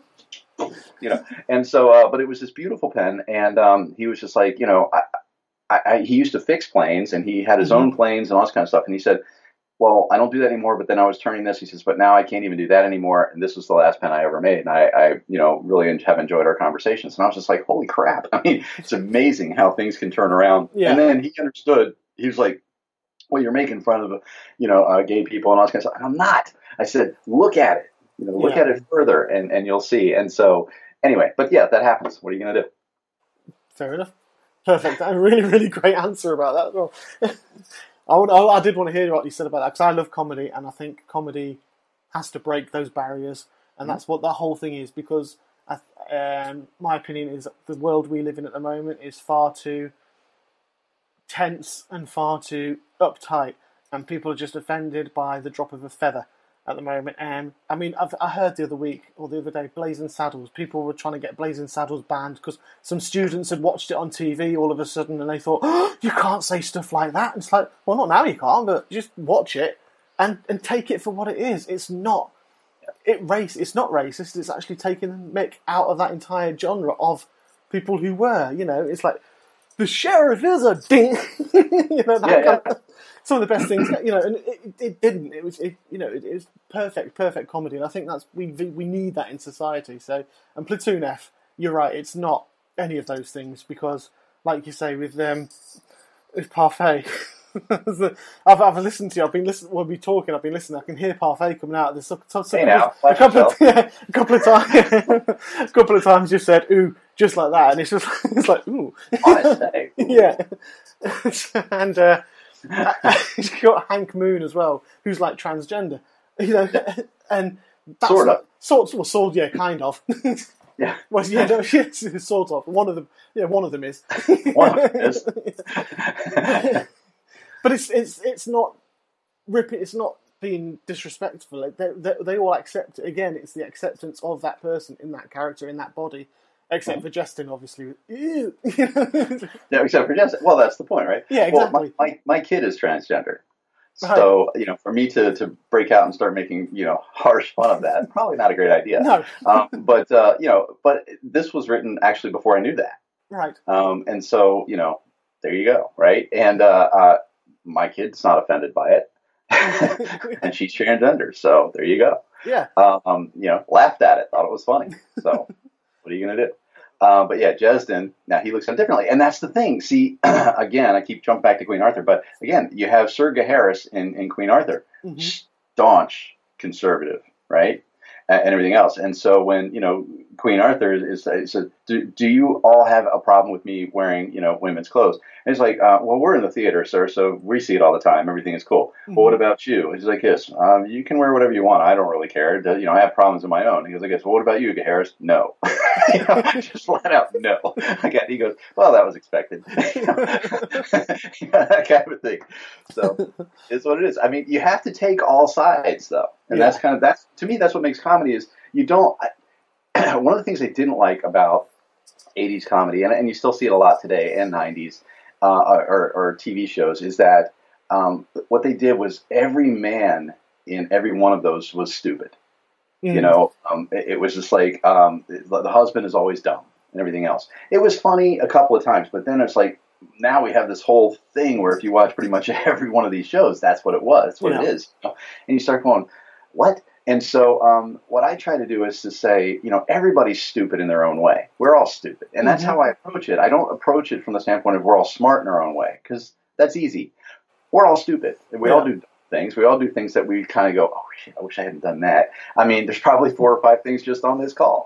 And so, but it was this beautiful pen, and he was just like, he used to fix planes, and he had his own planes and all this kind of stuff, and he said, well, I don't do that anymore, but then I was turning this, he says, but now I can't even do that anymore, and this was the last pen I ever made, and I really have enjoyed our conversations, and I was just like, holy crap, I mean, it's amazing how things can turn around. Yeah. And then he understood, he was like, well, you're making fun of, gay people and all this kind of stuff. I'm not. I said, look at it. Look at it further, and you'll see. And so, anyway, but yeah, that happens. What are you going to do? Fair enough. Perfect. A really, really great answer about that. Well, I did want to hear what you said about that, because I love comedy, and I think comedy has to break those barriers, and that's what that whole thing is, because my opinion is the world we live in at the moment is far too tense and far too uptight, and people are just offended by the drop of a feather at the moment. And I mean, I heard the other day, Blazing Saddles. People were trying to get Blazing Saddles banned because some students had watched it on TV all of a sudden, and they thought, oh, you can't say stuff like that. And it's like, well, not now you can't, but just watch it and take it for what it is. It's not It's not racist. It's actually taking the mick out of that entire genre of people who were. It's like, the sheriff is a ding. Some of the best things, and it didn't. It was perfect comedy, and I think that's we need that in society. So, and Platoon F, you're right. It's not any of those things, because, like you say, with Parfait, I've listened to you. I've been listening when we talking. I've been listening. I can hear Parfait coming out. There's a couple of times. A couple of times you've said "ooh" just like that, and it's like "ooh." Yeah, and you've got Hank Moon as well, who's like transgender, and that's sort of, yeah, kind of. Yeah. Well, yeah, no, yes, sort of. One of them is. One of them is. But it's not ripping. It's not being disrespectful. Like they all accept it. Again, it's the acceptance of that person in that character in that body. Except for Justin, obviously. Ew. No, except for Justin. Well, that's the point, right? Yeah, exactly. Well, my kid is transgender. So, for me to break out and start making, harsh fun of that, probably not a great idea. No. But this was written actually before I knew that. Right. And so, there you go, right? And my kid's not offended by it. And she's transgender, so there you go. Yeah. Laughed at it, thought it was funny. So what are you going to do? But yeah, Jesden, now he looks differently. And that's the thing. See, again, I keep jumping back to Queen Arthur, but again, you have Sir Gaheris in Queen Arthur, staunch conservative, right? And everything else. And so when, Queen Arthur said, do you all have a problem with me wearing, women's clothes? And it's like, well, we're in the theater, sir, so we see it all the time. Everything is cool. Well, what about you? And he's like, yes, you can wear whatever you want. I don't really care. I have problems of my own. He goes, I guess, well, what about you, Gaheris? No. Just flat out, no. Again, he goes, well, that was expected. That kind of thing. So it's what it is. I mean, you have to take all sides, though. And that's to me, that's what makes comedy is you don't. One of the things I didn't like about 80s comedy, and you still see it a lot today, and 90s or TV shows, is that what they did was every man in every one of those was stupid. It was just like the husband is always dumb and everything else. It was funny a couple of times, but then it's like now we have this whole thing where if you watch pretty much every one of these shows, that's what it was. That's what it is. And you start going, what? And so what I try to do is to say, everybody's stupid in their own way. We're all stupid. And that's how I approach it. I don't approach it from the standpoint of we're all smart in our own way, because that's easy. We're all stupid. We all do things. We all do things that we kind of go, oh, shit, I wish I hadn't done that. I mean, there's probably 4 or 5 things just on this call.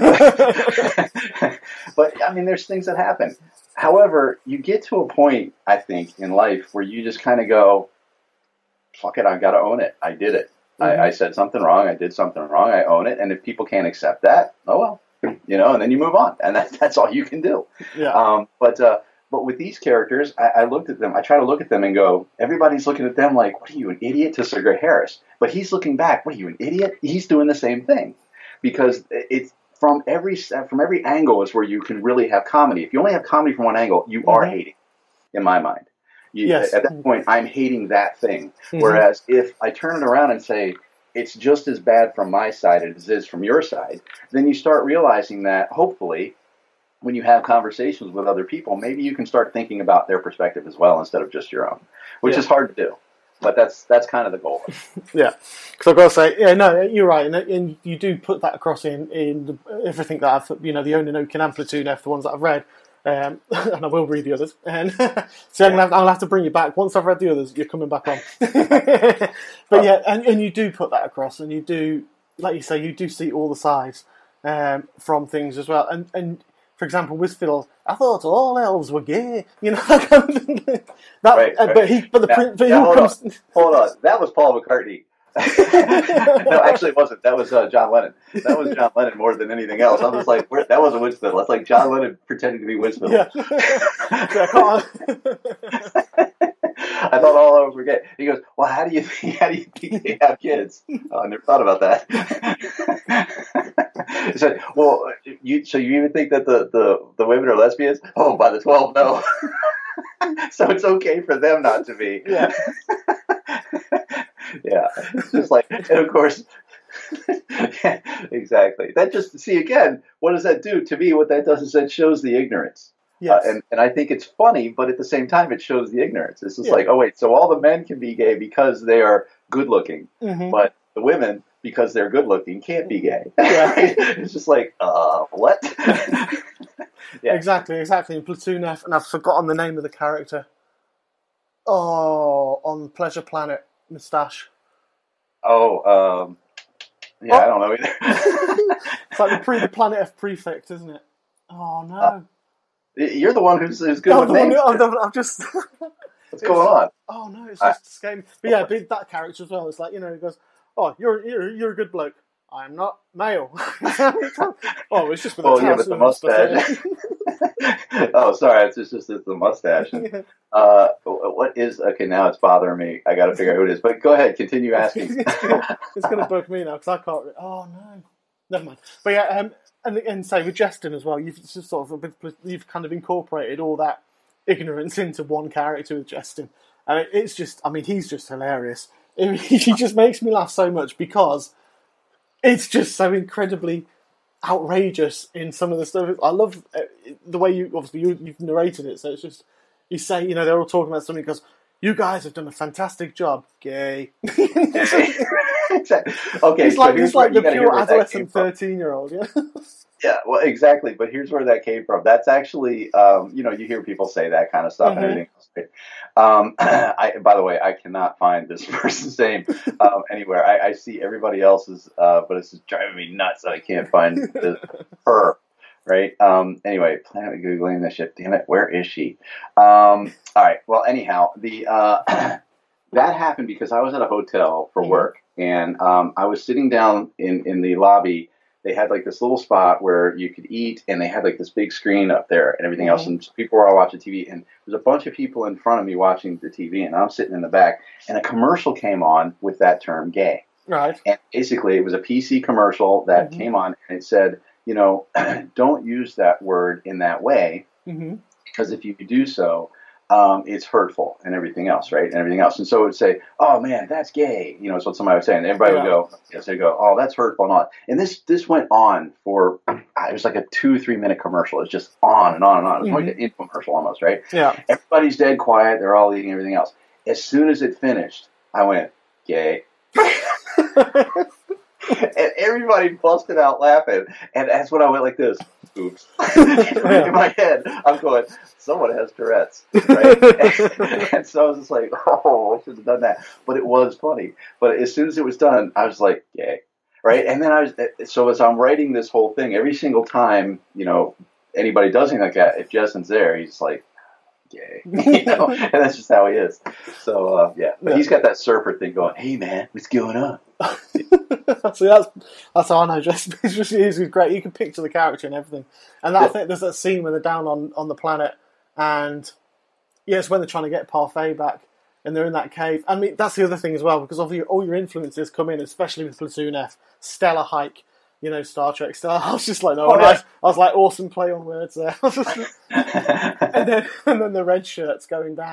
But, I mean, there's things that happen. However, you get to a point, I think, in life where you just kind of go, fuck it, I've got to own it. I did it. I said something wrong. I did something wrong. I own it. And if people can't accept that, oh well, and then you move on. And that's all you can do. Yeah. But with these characters, I looked at them. I try to look at them and go, everybody's looking at them like, what are you, an idiot, to Sir Gaheris? But he's looking back. What are you, an idiot? He's doing the same thing, because it's from every angle is where you can really have comedy. If you only have comedy from one angle, you are hating, in my mind. Yes. At that point, I'm hating that thing. Mhm. Whereas if I turn it around and say, it's just as bad from my side as it is from your side, then you start realizing that, hopefully, when you have conversations with other people, maybe you can start thinking about their perspective as well instead of just your own, which Yeah. is hard to do. But that's kind of the goal. Yeah, because I've got to say, yeah, no, you're right, and you do put that across in everything that I've, the Onin-Okin and Platoon F, the ones that I've read, and I will read the others, and so I'll have to bring you back once I've read the others. You're coming back on, but yeah, and you do put that across, and you do, like you say, you do see all the sides from things as well, and. For example, Whisfiddle, I thought all elves were gay. That kind of thing. Right. Hold on. That was Paul McCartney. No, actually it wasn't. That was John Lennon. That was John Lennon more than anything else. I was like, that wasn't Whisfiddle. That's like John Lennon pretending to be Whisfiddle. Yeah. Come on. I thought all elves were gay. He goes, well, how do you think they have kids? Oh, I never thought about that. He said, well, so you even think that the women are lesbians? Oh, by the 12, no. So it's okay for them not to be. Yeah. Yeah. It's just like, and of course, yeah, exactly. That just, see, again, what does that do? To me, what that does is that shows the ignorance. Yes. And I think it's funny, but at the same time, it shows the ignorance. It's just Yeah. like, oh, wait, so all the men can be gay because they are good looking, Mhm. but the women, because they're good looking, can't be gay. Yeah. It's just like, what? Yeah. Exactly. In Platoon F, and I've forgotten the name of the character. Oh, on Pleasure Planet, Moustache. Oh, yeah, I don't know either. It's like the Planet F prefect, isn't it? Oh no. You're the one who's good No, with names. I'm just. What's going on? Oh no, it's just escaping. But yeah, that character as well. It's like, he goes, "Oh, you're a good bloke. I'm not male." Oh, it's just with Oh, yeah, with the mustache. Oh, sorry, it's just the mustache. And, what is, okay, now it's bothering me. I got to figure out who it is. But go ahead, continue asking. It's going to bug me now because I can't. Oh no, never mind. But yeah, and say with Jestin as well, you've just you've kind of incorporated all that ignorance into one character with Jestin, and it's just, I mean, he's just hilarious. He just makes me laugh so much because it's just so incredibly outrageous in some of the stuff. I love the way you've narrated it. So it's just, you say, they're all talking about something. He goes, "You guys have done a fantastic job." Gay. Exactly. Okay, He's like the pure adolescent 13-year-old. Yeah. Yeah, well, exactly. But here's where that came from. That's actually, you hear people say that kind of stuff and everything else. Right? By the way, I cannot find this person's name anywhere. I see everybody else's, but it's just driving me nuts that I can't find her. Right? Anyway, Planet Googling this shit. Damn it, where is she? All right. Well, anyhow, that happened because I was at a hotel for work, and I was sitting down in the lobby. They had like this little spot where you could eat, and they had like this big screen up there and everything else. And people were all watching TV, and there's a bunch of people in front of me watching the TV, and I'm sitting in the back. And a commercial came on with that term "gay." Right. And basically, it was a PC commercial that came on, and it said, don't use that word in that way, because if you do so, it's hurtful and everything else, right? And everything else. And so it would say, "Oh man, that's gay." Is what somebody would say. And everybody would go, yes, they go, "Oh, that's hurtful." And all. And this went on for, it was like a 2-3 minute commercial. It's just on and on and on. It was like an infomercial almost, right? Yeah. Everybody's dead quiet. They're all eating everything else. As soon as it finished, I went, "Gay." And everybody busted out laughing. And that's when I went like this. Oops. In my head, I'm going, someone has Tourette's. Right? And so I was just like, oh, I should have done that. But it was funny. But as soon as it was done, I was like, "Yay." Right? And then so as I'm writing this whole thing, every single time, anybody does anything like that, if Justin's there, he's like, "Gay." And that's just how he is. So, yeah. But he's got that surfer thing going, "Hey, man, what's going on?" See, that's how I know Justin. He's great. You can picture the character and everything. And I think there's that scene when they're down on the planet, and it's when they're trying to get Parfait back, and they're in that cave. I mean, that's the other thing as well, because all your influences come in, especially with Platoon F, Stellar Hike, Star Trek. Stellar. I was just like, no, I was like, awesome play on words there. And then the red shirts going down.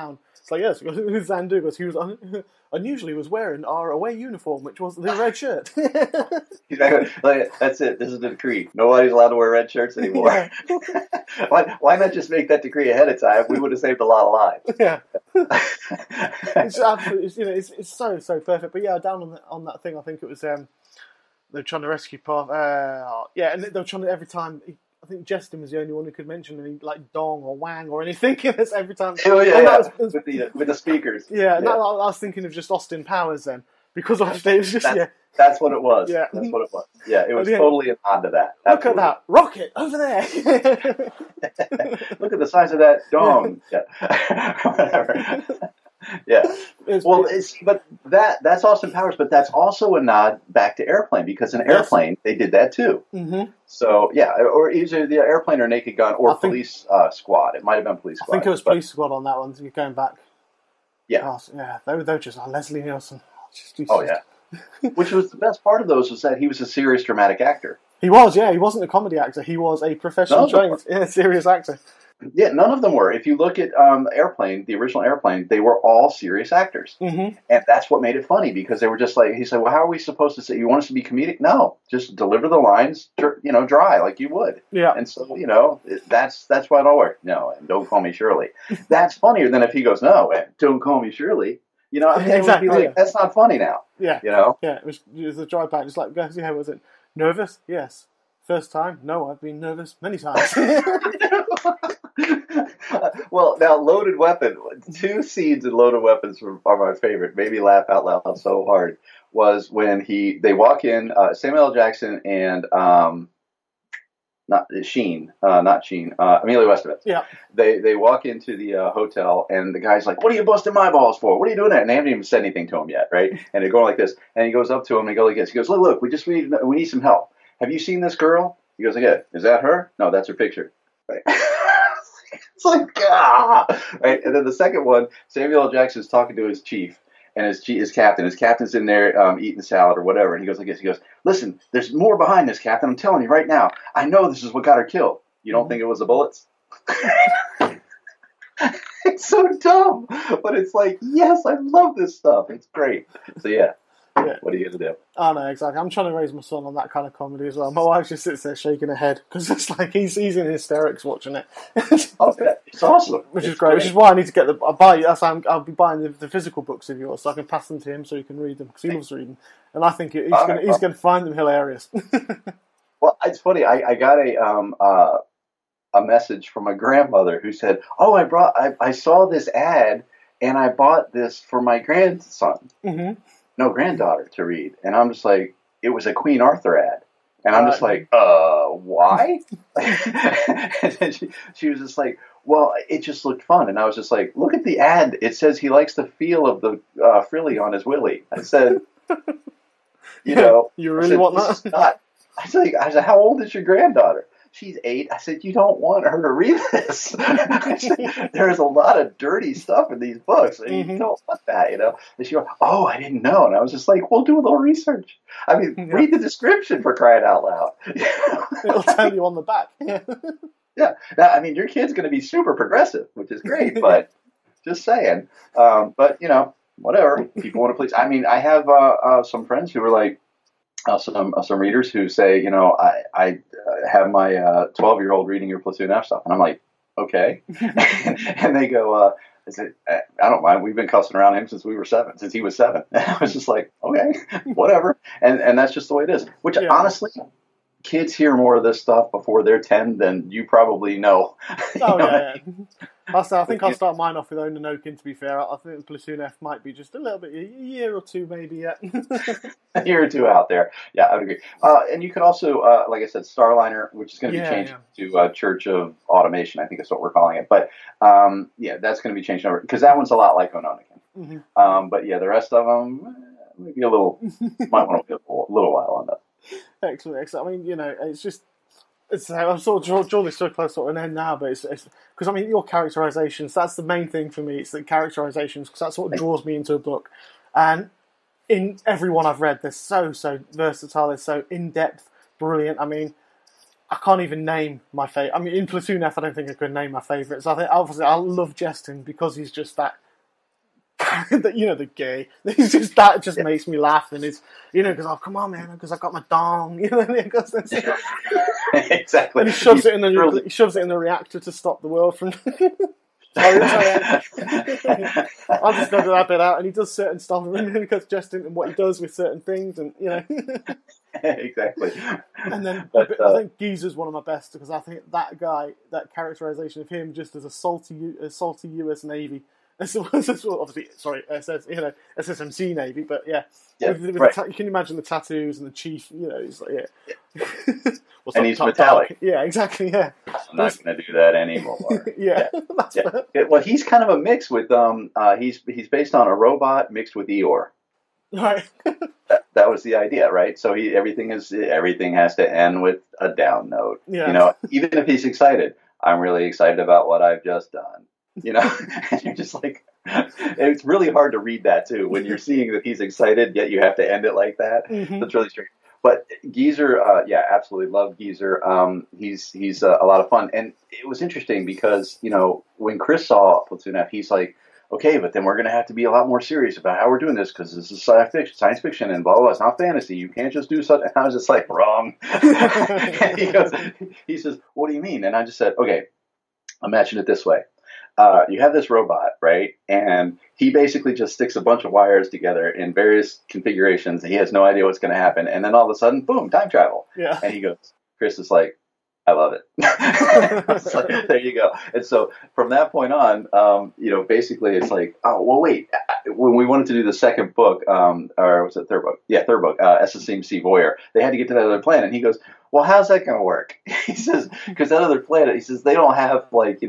It's like, yes, who's Zandu? Because he was unusually was wearing our away uniform, which was the red shirt. Like, that's it. This is the decree. Nobody's allowed to wear red shirts anymore. Why not just make that decree ahead of time? We would have saved a lot of lives. Yeah. It's absolutely, it's so perfect. But yeah, down on that thing, I think it was they're trying to rescue Parv. And they were trying to every time. I think Jestin was the only one who could mention any like dong or wang or anything. It's every time. Oh yeah, with the speakers. Yeah, and I was thinking of just Austin Powers then, because obviously it was just That's what it was. Yeah, that's what it was. Yeah, it was totally a nod to that. Look at that rocket over there. Look at the size of that dong. Yeah. Whatever. Yeah. But that's Austin Powers, but that's also a nod back to Airplane, because in Airplane they did that too. Mm-hmm. So yeah, or either the Airplane or Naked Gun or Police Squad. It might have been Police Squad. I think it was Police Squad on that one. So you're going back. Yeah, they were just Leslie Nielsen. Yeah. Which was the best part of those was that he was a serious dramatic actor. He was, He wasn't a comedy actor. He was a professional trained, serious actor. Yeah, none of them were. If you look at Airplane, the original Airplane, they were all serious actors. Mm-hmm. And that's what made it funny, because they were just like, he said, well, how are we supposed to say, you want us to be comedic? No, just deliver the lines, dry like you would. Yeah. And so, that's why it all worked. No, and don't call me Shirley. That's funnier than if he goes, no, and don't call me Shirley. Exactly. It would be like, that's not funny now. Yeah. Yeah, it was a dry patch. It's like, was it nervous? Yes. First time? No, I've been nervous many times. Well, now, Loaded Weapon, 2 scenes in Loaded Weapons are my favorite. Made me laugh out loud so hard. Was when they walk in, Samuel L. Jackson and Emilio Estevez. Yeah. They walk into the hotel, and the guy's like, what are you busting my balls for? What are you doing that? And they haven't even said anything to him yet, right? And they're going like this. And he goes up to him and he goes like this. He goes, look, we need some help. Have you seen this girl? He goes, yeah. Is that her? No, that's her picture. Right. It's like, right? And then the second one, Samuel L. Jackson's talking to his chief and his captain. His captain's in there eating salad or whatever. And he goes like this. He goes, listen, there's more behind this, Captain. I'm telling you right now. I know this is what got her killed. You don't think it was the bullets? It's so dumb. But it's like, yes, I love this stuff. It's great. So yeah. What are you going to do? Oh, no, exactly. I'm trying to raise my son on that kind of comedy as well. My wife just sits there shaking her head, because it's like he's in hysterics watching it. It's awesome. Which is great. Which is why I need to get I'll be buying the physical books of yours, so I can pass them to him so he can read them, because he loves reading. And I think he's going to find them hilarious. Well, it's funny. I got a message from my grandmother who said, oh, I saw this ad, and I bought this for my grandson. Mm-hmm. No, granddaughter to read. And I'm just like, it was a Queen Arthur ad. And I'm just like, why? And then she was just like, well, it just looked fun. And I was just like, look at the ad. It says he likes the feel of the frilly on his willy. I said, you really want that? I said, how old is your granddaughter? She's 8. I said, you don't want her to read this. I said, there's a lot of dirty stuff in these books. And you don't want that, And she went, oh, I didn't know. And I was just like, well, do a little research. I mean, read the description, for crying out loud. It'll tell you on the back. Yeah. Now, I mean, your kid's going to be super progressive, which is great, but just saying. But, whatever. People want to please. I mean, I have some friends who are like, some readers who say, I have my 12-year-old reading your Platoon F stuff, and I'm like, okay, and they go, I don't mind. We've been cussing around him since he was 7. And I was just like, okay, whatever, and that's just the way it is. Which honestly, kids hear more of this stuff before they're 10 than you probably know. Yeah. I think I'll start mine off with Onanokin, to be fair. I think Platoon F might be just a little bit, a year or two maybe yet. A year or two out there. Yeah, I would agree. And you can also, like I said, Starliner, which is going to be changed to Church of Automation, I think is what we're calling it. But that's going to be changed over, because that one's a lot like Onanokin. Mm-hmm. But yeah, the rest of them, maybe might want to wait a little while on that. Excellent. I mean, it's just, I'm sort of drawing this to a close sort of an end now, but it's because, I mean, your characterizations, that's the main thing for me. It's the characterizations, because that's what draws me into a book. And in every one I've read, they're so versatile, they're so in-depth, brilliant. I mean, I can't even name my favorite. I mean, in Platoon F, I don't think I could name my favorites. I think, obviously, I love Jestin because he's just that the gay. It's just that just makes me laugh, and it's because oh come on man, because I got my dong, Exactly. And he shoves it in the reactor to stop the world from. Sorry. I'll just go to that bit out, and he does certain stuff, and because just in what he does with certain things, and Exactly. And then I think Geezer's one of my best because I think that guy, that characterization of him, just as a salty U.S. Navy. Obviously, sorry, SSMC Navy, but yeah. Right. You can imagine the tattoos and the chief. He's like, yeah. And he's metallic. Dark? Yeah, exactly. Yeah. I'm not going to do that anymore. Yeah. Well, he's kind of a mix with he's based on a robot mixed with Eeyore. Right. That was the idea, right? So everything has to end with a down note. Yeah. Even if he's excited, I'm really excited about what I've just done. And you're just like, it's really hard to read that too when you're seeing that he's excited, yet you have to end it like that. Mm-hmm. That's really strange. But Geezer, absolutely love Geezer. He's a lot of fun, and it was interesting because when Chris saw Platoon F, he's like, okay, but then we're going to have to be a lot more serious about how we're doing this because this is science fiction and blah, blah, blah. It's not fantasy. You can't just do such. And I was just like, wrong. And he says, what do you mean? And I just said, okay, imagine it this way. You have this robot, right? And he basically just sticks a bunch of wires together in various configurations. And he has no idea what's going to happen. And then all of a sudden, boom, time travel. Yeah. And he goes, Chris is like, I love it. Like, there you go. And so from that point on, basically it's like, oh, well, wait. When we wanted to do the second book, or was it third book? Yeah, third book, SSMC Voyager, they had to get to that other planet. And he goes, well, how's that going to work? He says, because that other planet, he says, they don't have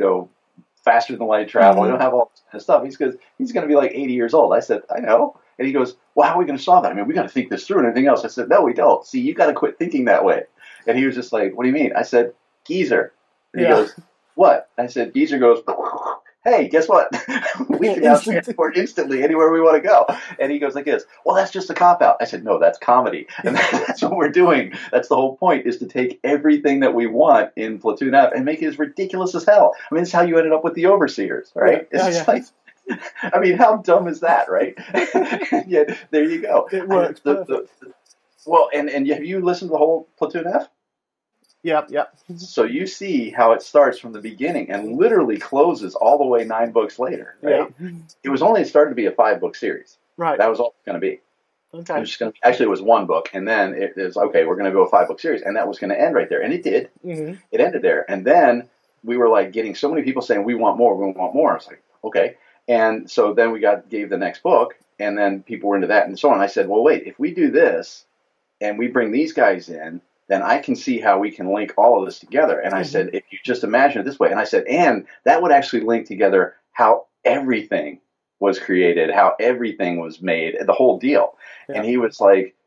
faster than light travel. They don't have all this kind of stuff. He's going to be like 80 years old. I said, I know. And he goes, well, how are we going to solve that? I mean, we got to think this through and everything else. I said, no, we don't. See, you got to quit thinking that way. And he was just like, what do you mean? I said, Geezer. And he goes, what? I said, Geezer goes, hey, guess what? We can now transport instantly anywhere we want to go. And he goes like this, well, that's just a cop-out. I said, no, that's comedy. And that's what we're doing. That's the whole point, is to take everything that we want in Platoon F and make it as ridiculous as hell. I mean, it's how you ended up with the Overseers, right? It's like, I mean, how dumb is that, right? Yeah, there you go. It works. Well, and have you listened to the whole Platoon F? Yep. So you see how it starts from the beginning and literally closes all the way 9 books later, right? Yeah. It started to be a 5-book series. Right. That was all it's going to be. Okay. Actually, it was 1 book, and then it was, okay, we're going to go a 5-book series, and that was going to end right there. And it did. Mm-hmm. It ended there. And then we were like getting so many people saying, we want more. I was like, okay. And so then we gave the next book, and then people were into that and so on. I said, well, wait, if we do this and we bring these guys in, then I can see how we can link all of this together. And I said, if you just imagine it this way, and I said, and that would actually link together how everything was created, how everything was made, the whole deal. Yeah. And he was like,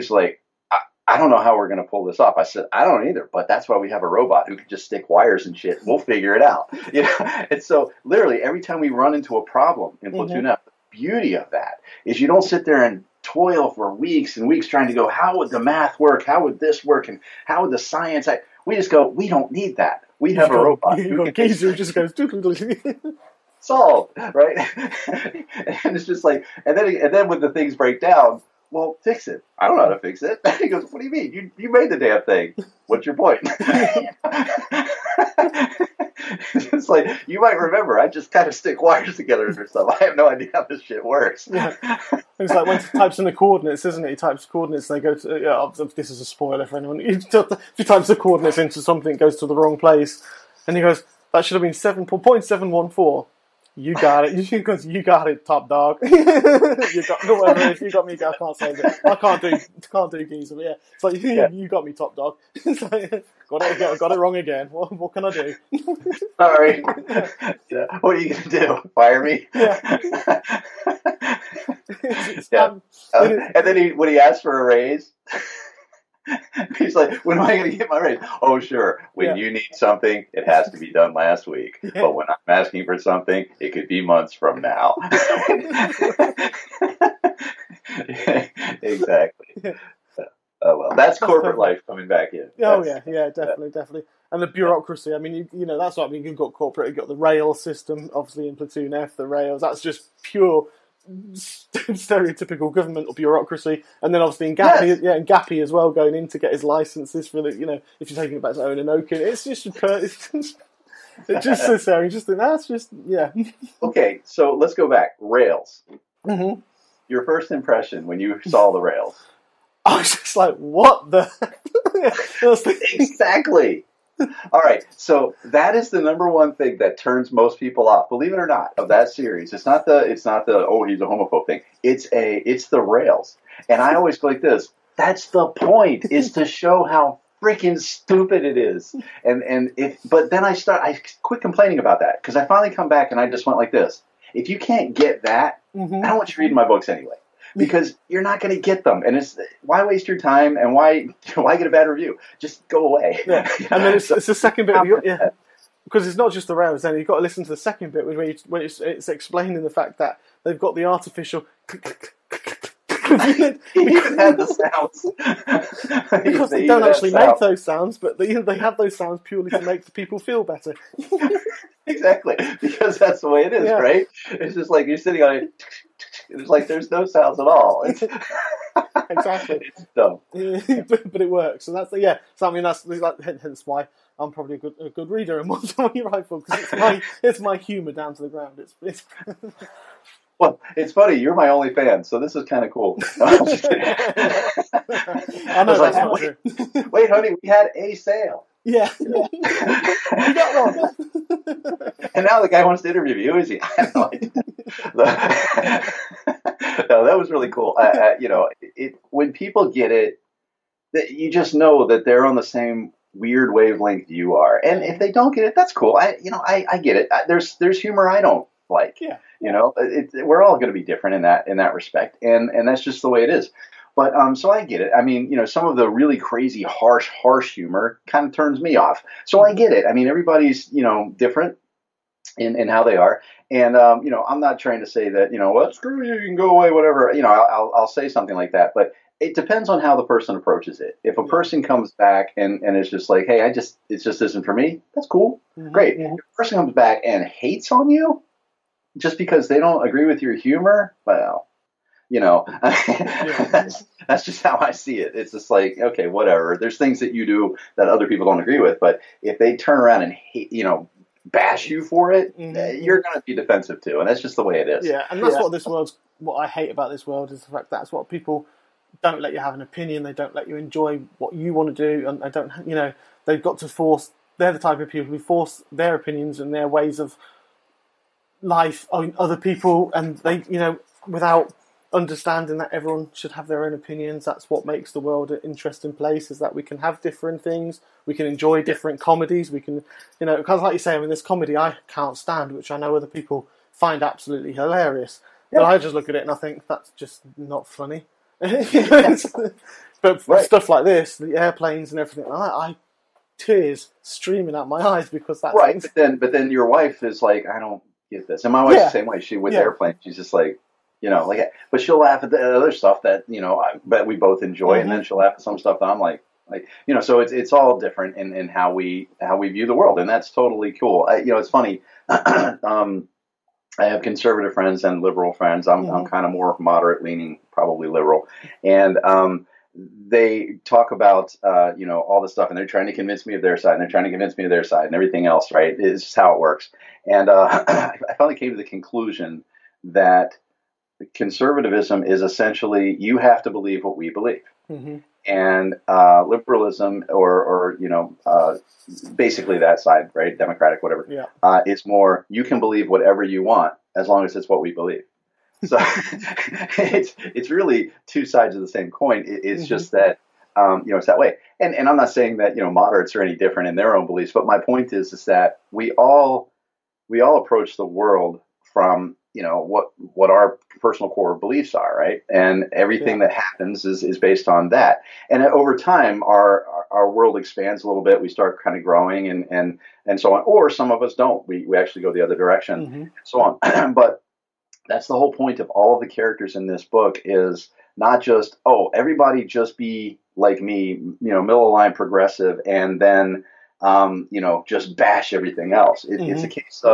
I don't know how we're going to pull this off. I said, I don't either, but that's why we have a robot who can just stick wires and shit. We'll figure it out. And so literally every time we run into a problem in Platoon F, the beauty of that is you don't sit there and toil for weeks and weeks trying to go, how would the math work? How would this work? And how would the science? We just go, we don't need that. We have a robot. Geezer just goes, solved, right? And it's just like, and then when the things break down, well, fix it. I don't know how to fix it. He goes, what do you mean? You made the damn thing. What's your point? It's like, you might remember, I just kind of stick wires together or stuff. I have no idea how this shit works. Yeah. It's like when he types in the coordinates, isn't it? He types coordinates, and they go to, this is a spoiler for anyone. If he types the coordinates into something, it goes to the wrong place. And he goes, that should have been 7.714. You got it. You got it, top dog. You got me. I can't say it. I can't do Geezer. But yeah, it's like you got me, top dog. It's like, got it wrong again. What can I do? Sorry. Yeah. What are you gonna do? Fire me? Yeah. And then when he asked for a raise. He's like, when am I going to get my raise? Oh, sure. When you need something, it has to be done last week. Yeah. But when I'm asking for something, it could be months from now. Exactly. Oh, well, that's corporate life coming back in. Oh, yeah, definitely. And the bureaucracy, I mean, that's what I mean. You've got corporate, you've got the rail system, obviously in Platoon F, the rails. That's just pure stereotypical government or bureaucracy, and then obviously in Gappy, and Gappy as well, going in to get his licenses for the, if you're taking it back to Ononoke, it's just sits there and just think that's just Okay, so let's go back. Rails. Mm-hmm. Your first impression when you saw the rails. I was just like, what the? Exactly. All right, so that is the number one thing that turns most people off. Believe it or not, of that series, it's not the oh, he's a homophobe thing. It's the rails, and I always go like this. That's the point, is to show how freaking stupid it is. But then I quit complaining about that, because I finally come back and I just went like this. If you can't get that, I don't want you reading my books anyway. Because you're not going to get them, and why waste your time, and why get a bad review? Just go away. Yeah. And then it's the second bit, because it's not just the rails. Then you've got to listen to the second bit, where it's explaining the fact that they've got the artificial. He even had the sounds because they don't actually make those sounds, but they have those sounds purely to make the people feel better. Exactly, because that's the way it is, right? It's just like you're sitting on it. It's like there's no sounds at all. Exactly. It's dumb. but it works. So that's So I mean, that's hence why I'm probably a good reader and what's on your rifle, because it's my humour down to the ground. It's Well, it's funny. You're my only fan, so this is kind of cool. I know that's not true. Wait, honey, we had a sale. Yeah. You got one. And now the guy wants to interview me. Who is he? I have no idea. No, that was really cool. When people get it, you just know that they're on the same weird wavelength you are. And if they don't get it, that's cool. I get it. There's humor I don't like. Yeah. We're all going to be different in that respect, and that's just the way it is. But so I get it. I mean, some of the really crazy, harsh humor kind of turns me off. So I get it. I mean, everybody's different in how they are, and I'm not trying to say that well, screw you can go away, whatever. I'll say something like that, but it depends on how the person approaches it. If a person comes back and it's just like, hey, it just isn't for me, that's cool, great. If a person comes back and hates on you just because they don't agree with your humor, well, that's just how I see it. It's just like, okay, whatever. There's things that you do that other people don't agree with, but if they turn around and hate, bash you for it, you're going to be defensive too, and that's just the way it is. Yeah, and that's what I hate about this world is the fact that's what people don't let you have an opinion. They don't let you enjoy what you want to do, and they don't. They've got to force. They're the type of people who force their opinions and their ways of life on other people, and they, without understanding that everyone should have their own opinions. That's what makes the world an interesting place, is that we can have different things, we can enjoy different comedies, we can, because like you say, I mean, this comedy I can't stand, which I know other people find absolutely hilarious, but I just look at it and I think that's just not funny. But stuff like this, the airplanes and everything like that, I tears streaming out my eyes because that's right. But then your wife is like, I don't get this, and my wife's the same way. She with airplanes, she's just like, but she'll laugh at the other stuff that I bet we both enjoy, and then she'll laugh at some stuff that I'm like, so it's all different in how we view the world, and that's totally cool. It's funny. I have conservative friends and liberal friends. I'm kind of more moderate leaning, probably liberal, and they talk about all this stuff, and they're trying to convince me of their side, and they're trying to convince me of their side, and everything else. Right? It's just how it works. And I finally came to the conclusion that conservatism is essentially you have to believe what we believe, and liberalism, or basically that side, right? Democratic, whatever. Yeah. It's more you can believe whatever you want as long as it's what we believe. So it's really two sides of the same coin. It's just that it's that way. And I'm not saying that moderates are any different in their own beliefs, but my point is that we all approach the world from what our personal core beliefs are, right? And everything that happens is based on that. And over time, our world expands a little bit. We start kind of growing and so on. Or some of us don't. We actually go the other direction, and so on. But that's the whole point of all of the characters in this book, is not just, everybody just be like me, middle line progressive, and then, just bash everything else. It's a case of,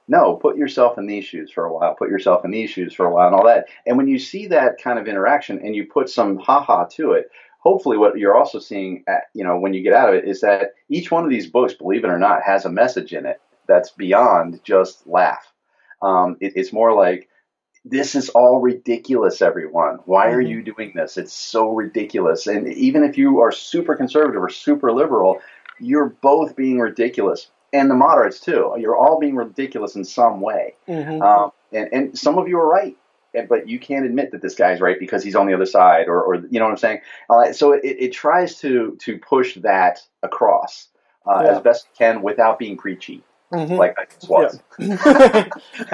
No, put yourself in these shoes for a while. Put yourself in these shoes for a while, and all that. And when you see that kind of interaction, and you put some ha-ha to it, hopefully, what you're also seeing, when you get out of it, is that each one of these books, believe it or not, has a message in it that's beyond just laugh. It's more like, this is all ridiculous, everyone. Why are you doing this? It's so ridiculous. And even if you are super conservative or super liberal, you're both being ridiculous. And the moderates, too. You're all being ridiculous in some way. And some of you are right. But you can't admit that this guy's right because he's on the other side, or you know what I'm saying? So it tries to push that across as best it can without being preachy, like I just was. Yeah.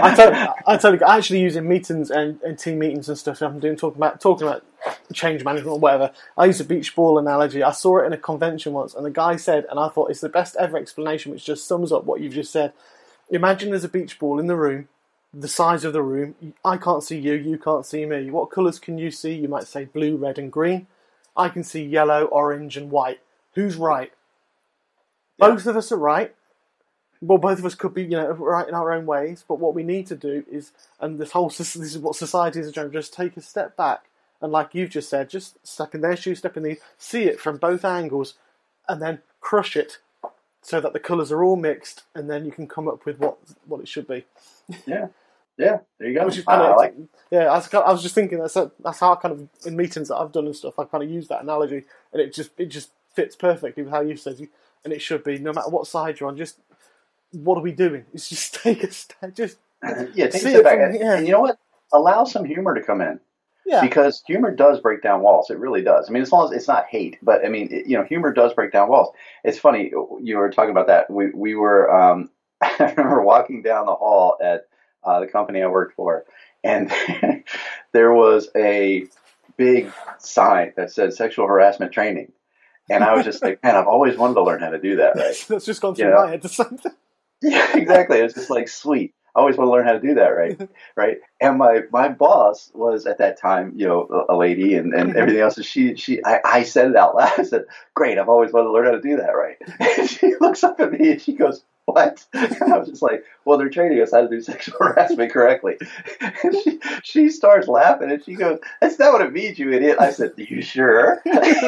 I actually use in meetings and team meetings and stuff. I'm talking about change management or whatever. I use a beach ball analogy. I saw it in a convention once, and the guy said, and I thought it's the best ever explanation, which just sums up what you've just said. Imagine there's a beach ball in the room. The size of the room, I can't see you, you can't see me. What colours can you see? You might say blue, red and green. I can see yellow, orange and white. Who's right? Both of us are right. Well, both of us could be, right in our own ways, but what we need to do is, and this is what society is in general, just take a step back, and like you've just said, just step in their shoes, step in these, see it from both angles, and then crush it, so that the colours are all mixed, and then you can come up with what it should be. Yeah, there you go. Which is I was just thinking that's how I kind of, in meetings that I've done and stuff, I kind of use that analogy, and it just fits perfectly with how you said, and it should be, no matter what side you're on, just, what are we doing? It's just take a step, just take a step back. And you know what? Allow some humor to come in. Yeah. Because humor does break down walls. It really does. I mean, as long as it's not hate, but I mean, humor does break down walls. It's funny, you were talking about that. We were, I remember walking down the hall at the company I worked for, and there was a big sign that said sexual harassment training. And I was just like, man, I've always wanted to learn how to do that, right? That's just gone through my head to something. Yeah, exactly. It's just like, sweet. I always want to learn how to do that, right? And my boss was at that time, a lady and everything else. And I said it out loud. I said, great, I've always wanted to learn how to do that, right? And she looks up at me and she goes, what? And I was just like, well, they're training us how to do sexual harassment correctly. And she starts laughing and she goes, that's not what it means, you idiot. I said, are you sure?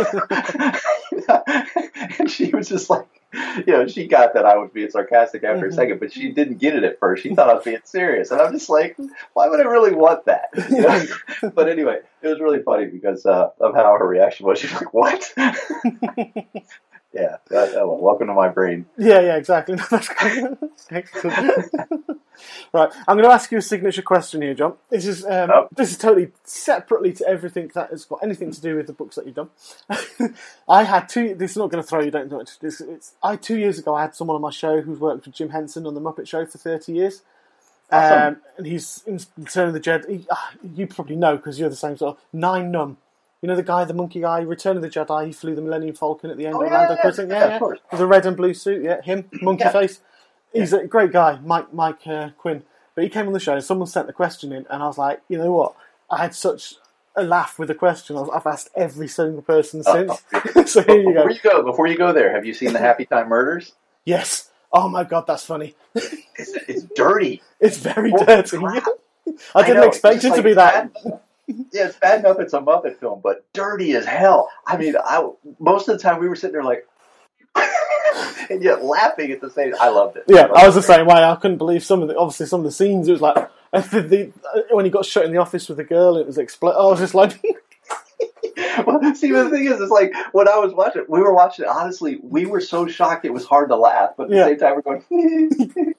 And she was just like, she got that I was being sarcastic after a second, but she didn't get it at first. She thought I was being serious. And I'm just like, why would I really want that? But anyway, it was really funny because of how her reaction was. She's like, what? Yeah, welcome to my brain. Yeah, exactly. Excellent. Right, I'm going to ask you a signature question here, John. This is totally separately to everything that has got anything to do with the books that you've done. I had this is not going to throw you, don't do it. 2 years ago, I had someone on my show who's worked with Jim Henson on The Muppet Show for 30 years. Awesome. And he's in Return of the Jedi. You probably know because you're the same sort of Nine Numb. You know the guy, the monkey guy, Return of the Jedi, he flew the Millennium Falcon at the end of Orlando Cruising? Yeah. With a red and blue suit, him, monkey face. He's a great guy, Mike Quinn. But he came on the show, and someone sent the question in, and I was like, you know what? I had such a laugh with the question. I've asked every single person since. So here you go. Before you go there, have you seen the Happy Time Murders? Yes. Oh my God, that's funny. It's dirty. It's very dirty. I didn't expect it to be that. Yeah, it's bad enough it's a Muppet film, but dirty as hell. I mean, most of the time we were sitting there like, and yet laughing at the same. I loved it. Yeah, I was the same way. I couldn't believe some of the scenes. It was like when he got shut in the office with the girl, it was I was just like. Well, see, the thing is, it's like when I was watching, we were watching it. Honestly, we were so shocked it was hard to laugh, but at the same time we're going.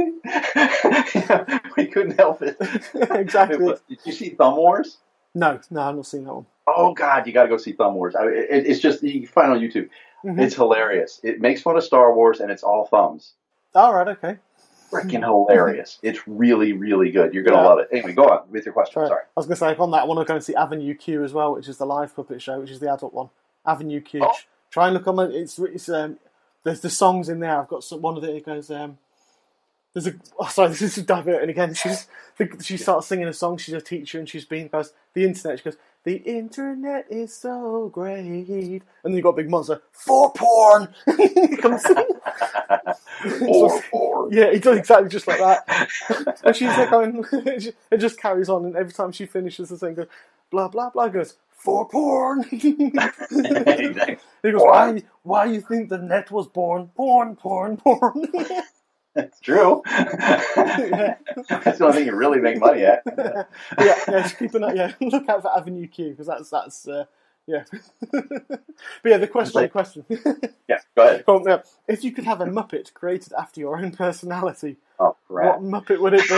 We couldn't help it. Exactly. Did you see Thumb Wars? No, I've not seen that one. Oh God, you got to go see Thumb Wars. It's just, you can find it on YouTube. Mm-hmm. It's hilarious. It makes fun of Star Wars, and it's all thumbs. All right, okay. Freaking hilarious! It's really, really good. You're gonna love it. Anyway, go on with your question. Sorry. I was gonna say on that, I want to go and see Avenue Q as well, which is the live puppet show, which is the adult one. Avenue Q. Oh. Try and look on it. There's the songs in there. I've got one of it. It goes. This is diverting again. She starts singing a song. She's a teacher and goes, the internet. She goes, the internet is so great. And then you've got a big monster, for porn. Comes Four. Yeah, he does exactly just like that. And she's like going, it just carries on, and every time she finishes the thing, goes, blah, blah, blah, goes, for porn. Exactly. He goes, why you think the net was born? Porn. It's true. That's the only thing you really make money at. yeah, just keep an eye. Yeah, look out for Avenue Q, because that's yeah. But yeah, the question. Yeah, go ahead. Well, yeah, if you could have a Muppet created after your own personality, Oh, crap. what Muppet would it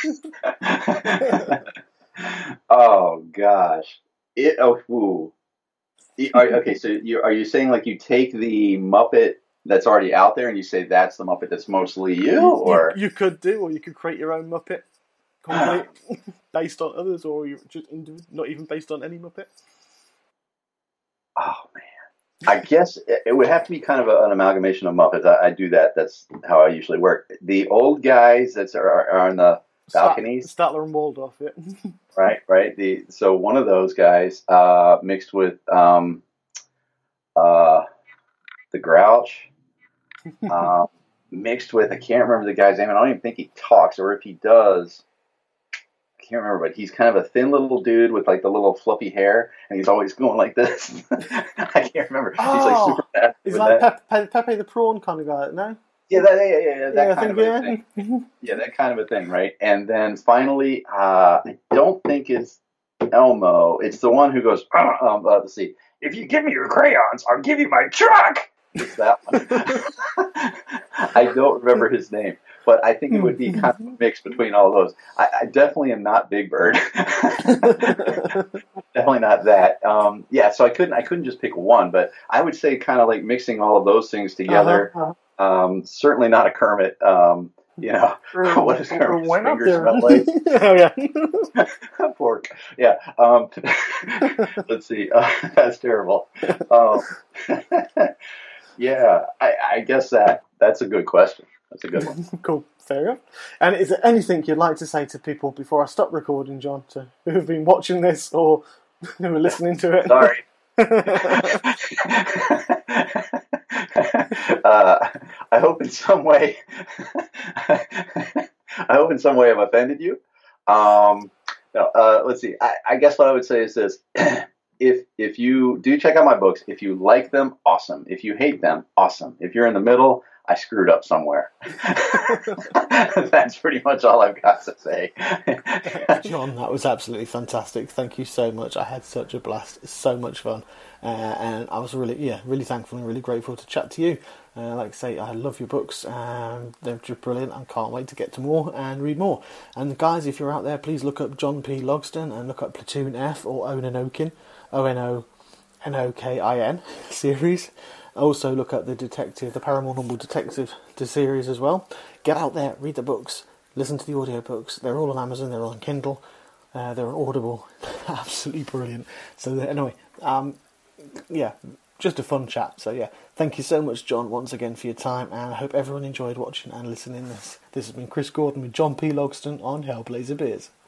be? Oh, gosh. Okay, so are you saying like you take the Muppet that's already out there and you say that's the Muppet that's mostly you, or you could do, or you could create your own Muppet, complete based on others, or you just not even based on any Muppet. oh man, I guess it would have to be kind of an amalgamation of Muppets. I do that. That's how I usually work. The old guys that are on the balconies, Statler and Waldorf, yeah. right? So one of those guys mixed with the Grouch. Mixed with, I can't remember the guy's name. I don't even think he talks, or if he does, I can't remember. But he's kind of a thin little dude with like the little fluffy hair, and he's always going like this. I can't remember. He's like super fast. He's like Pepe the Prawn kind of guy, no? Yeah, that kind of a thing. Yeah. Yeah, that kind of a thing, right? And then finally, I don't think it's Elmo. It's the one who goes, let's see. If you give me your crayons, I'll give you my truck. It's that one. I don't remember his name, but I think it would be kind of a mix between all of those. I definitely am not Big Bird. Definitely not that. Yeah, so I couldn't just pick one, but I would say kind of like mixing all of those things together. Certainly not a Kermit. What does Kermit's fingers smell like? Oh yeah. Pork. Yeah. Let's see. That's terrible. Yeah, I guess that's a good question. That's a good one. Cool. Fair enough. And is there anything you'd like to say to people before I stop recording, John, who have been watching this or who are listening to it? Sorry. I hope in some way I've offended you. Let's see. I guess what I would say is this. If you do check out my books, if you like them, awesome. If you hate them, awesome. If you're in the middle, I screwed up somewhere. That's pretty much all I've got to say. John, that was absolutely fantastic. Thank you so much. I had such a blast. It's so much fun. And I was really thankful and really grateful to chat to you. Like I say, I love your books. They're just brilliant. I can't wait to get to more and read more. And guys, if you're out there, please look up John P. Logsdon and look up Platoon F or Ononokin, Ononokin series. Also look up the Paranormal Detective series as well. Get out there, read the books, listen to the audiobooks. They're all on Amazon, they're all on Kindle, they're on Audible. Absolutely brilliant. So anyway, just a fun chat. So yeah, thank you so much, John, once again for your time, and I hope everyone enjoyed watching and listening to this. This has been Chris Gordon with John P. Logsdon on Hellblazer Beers.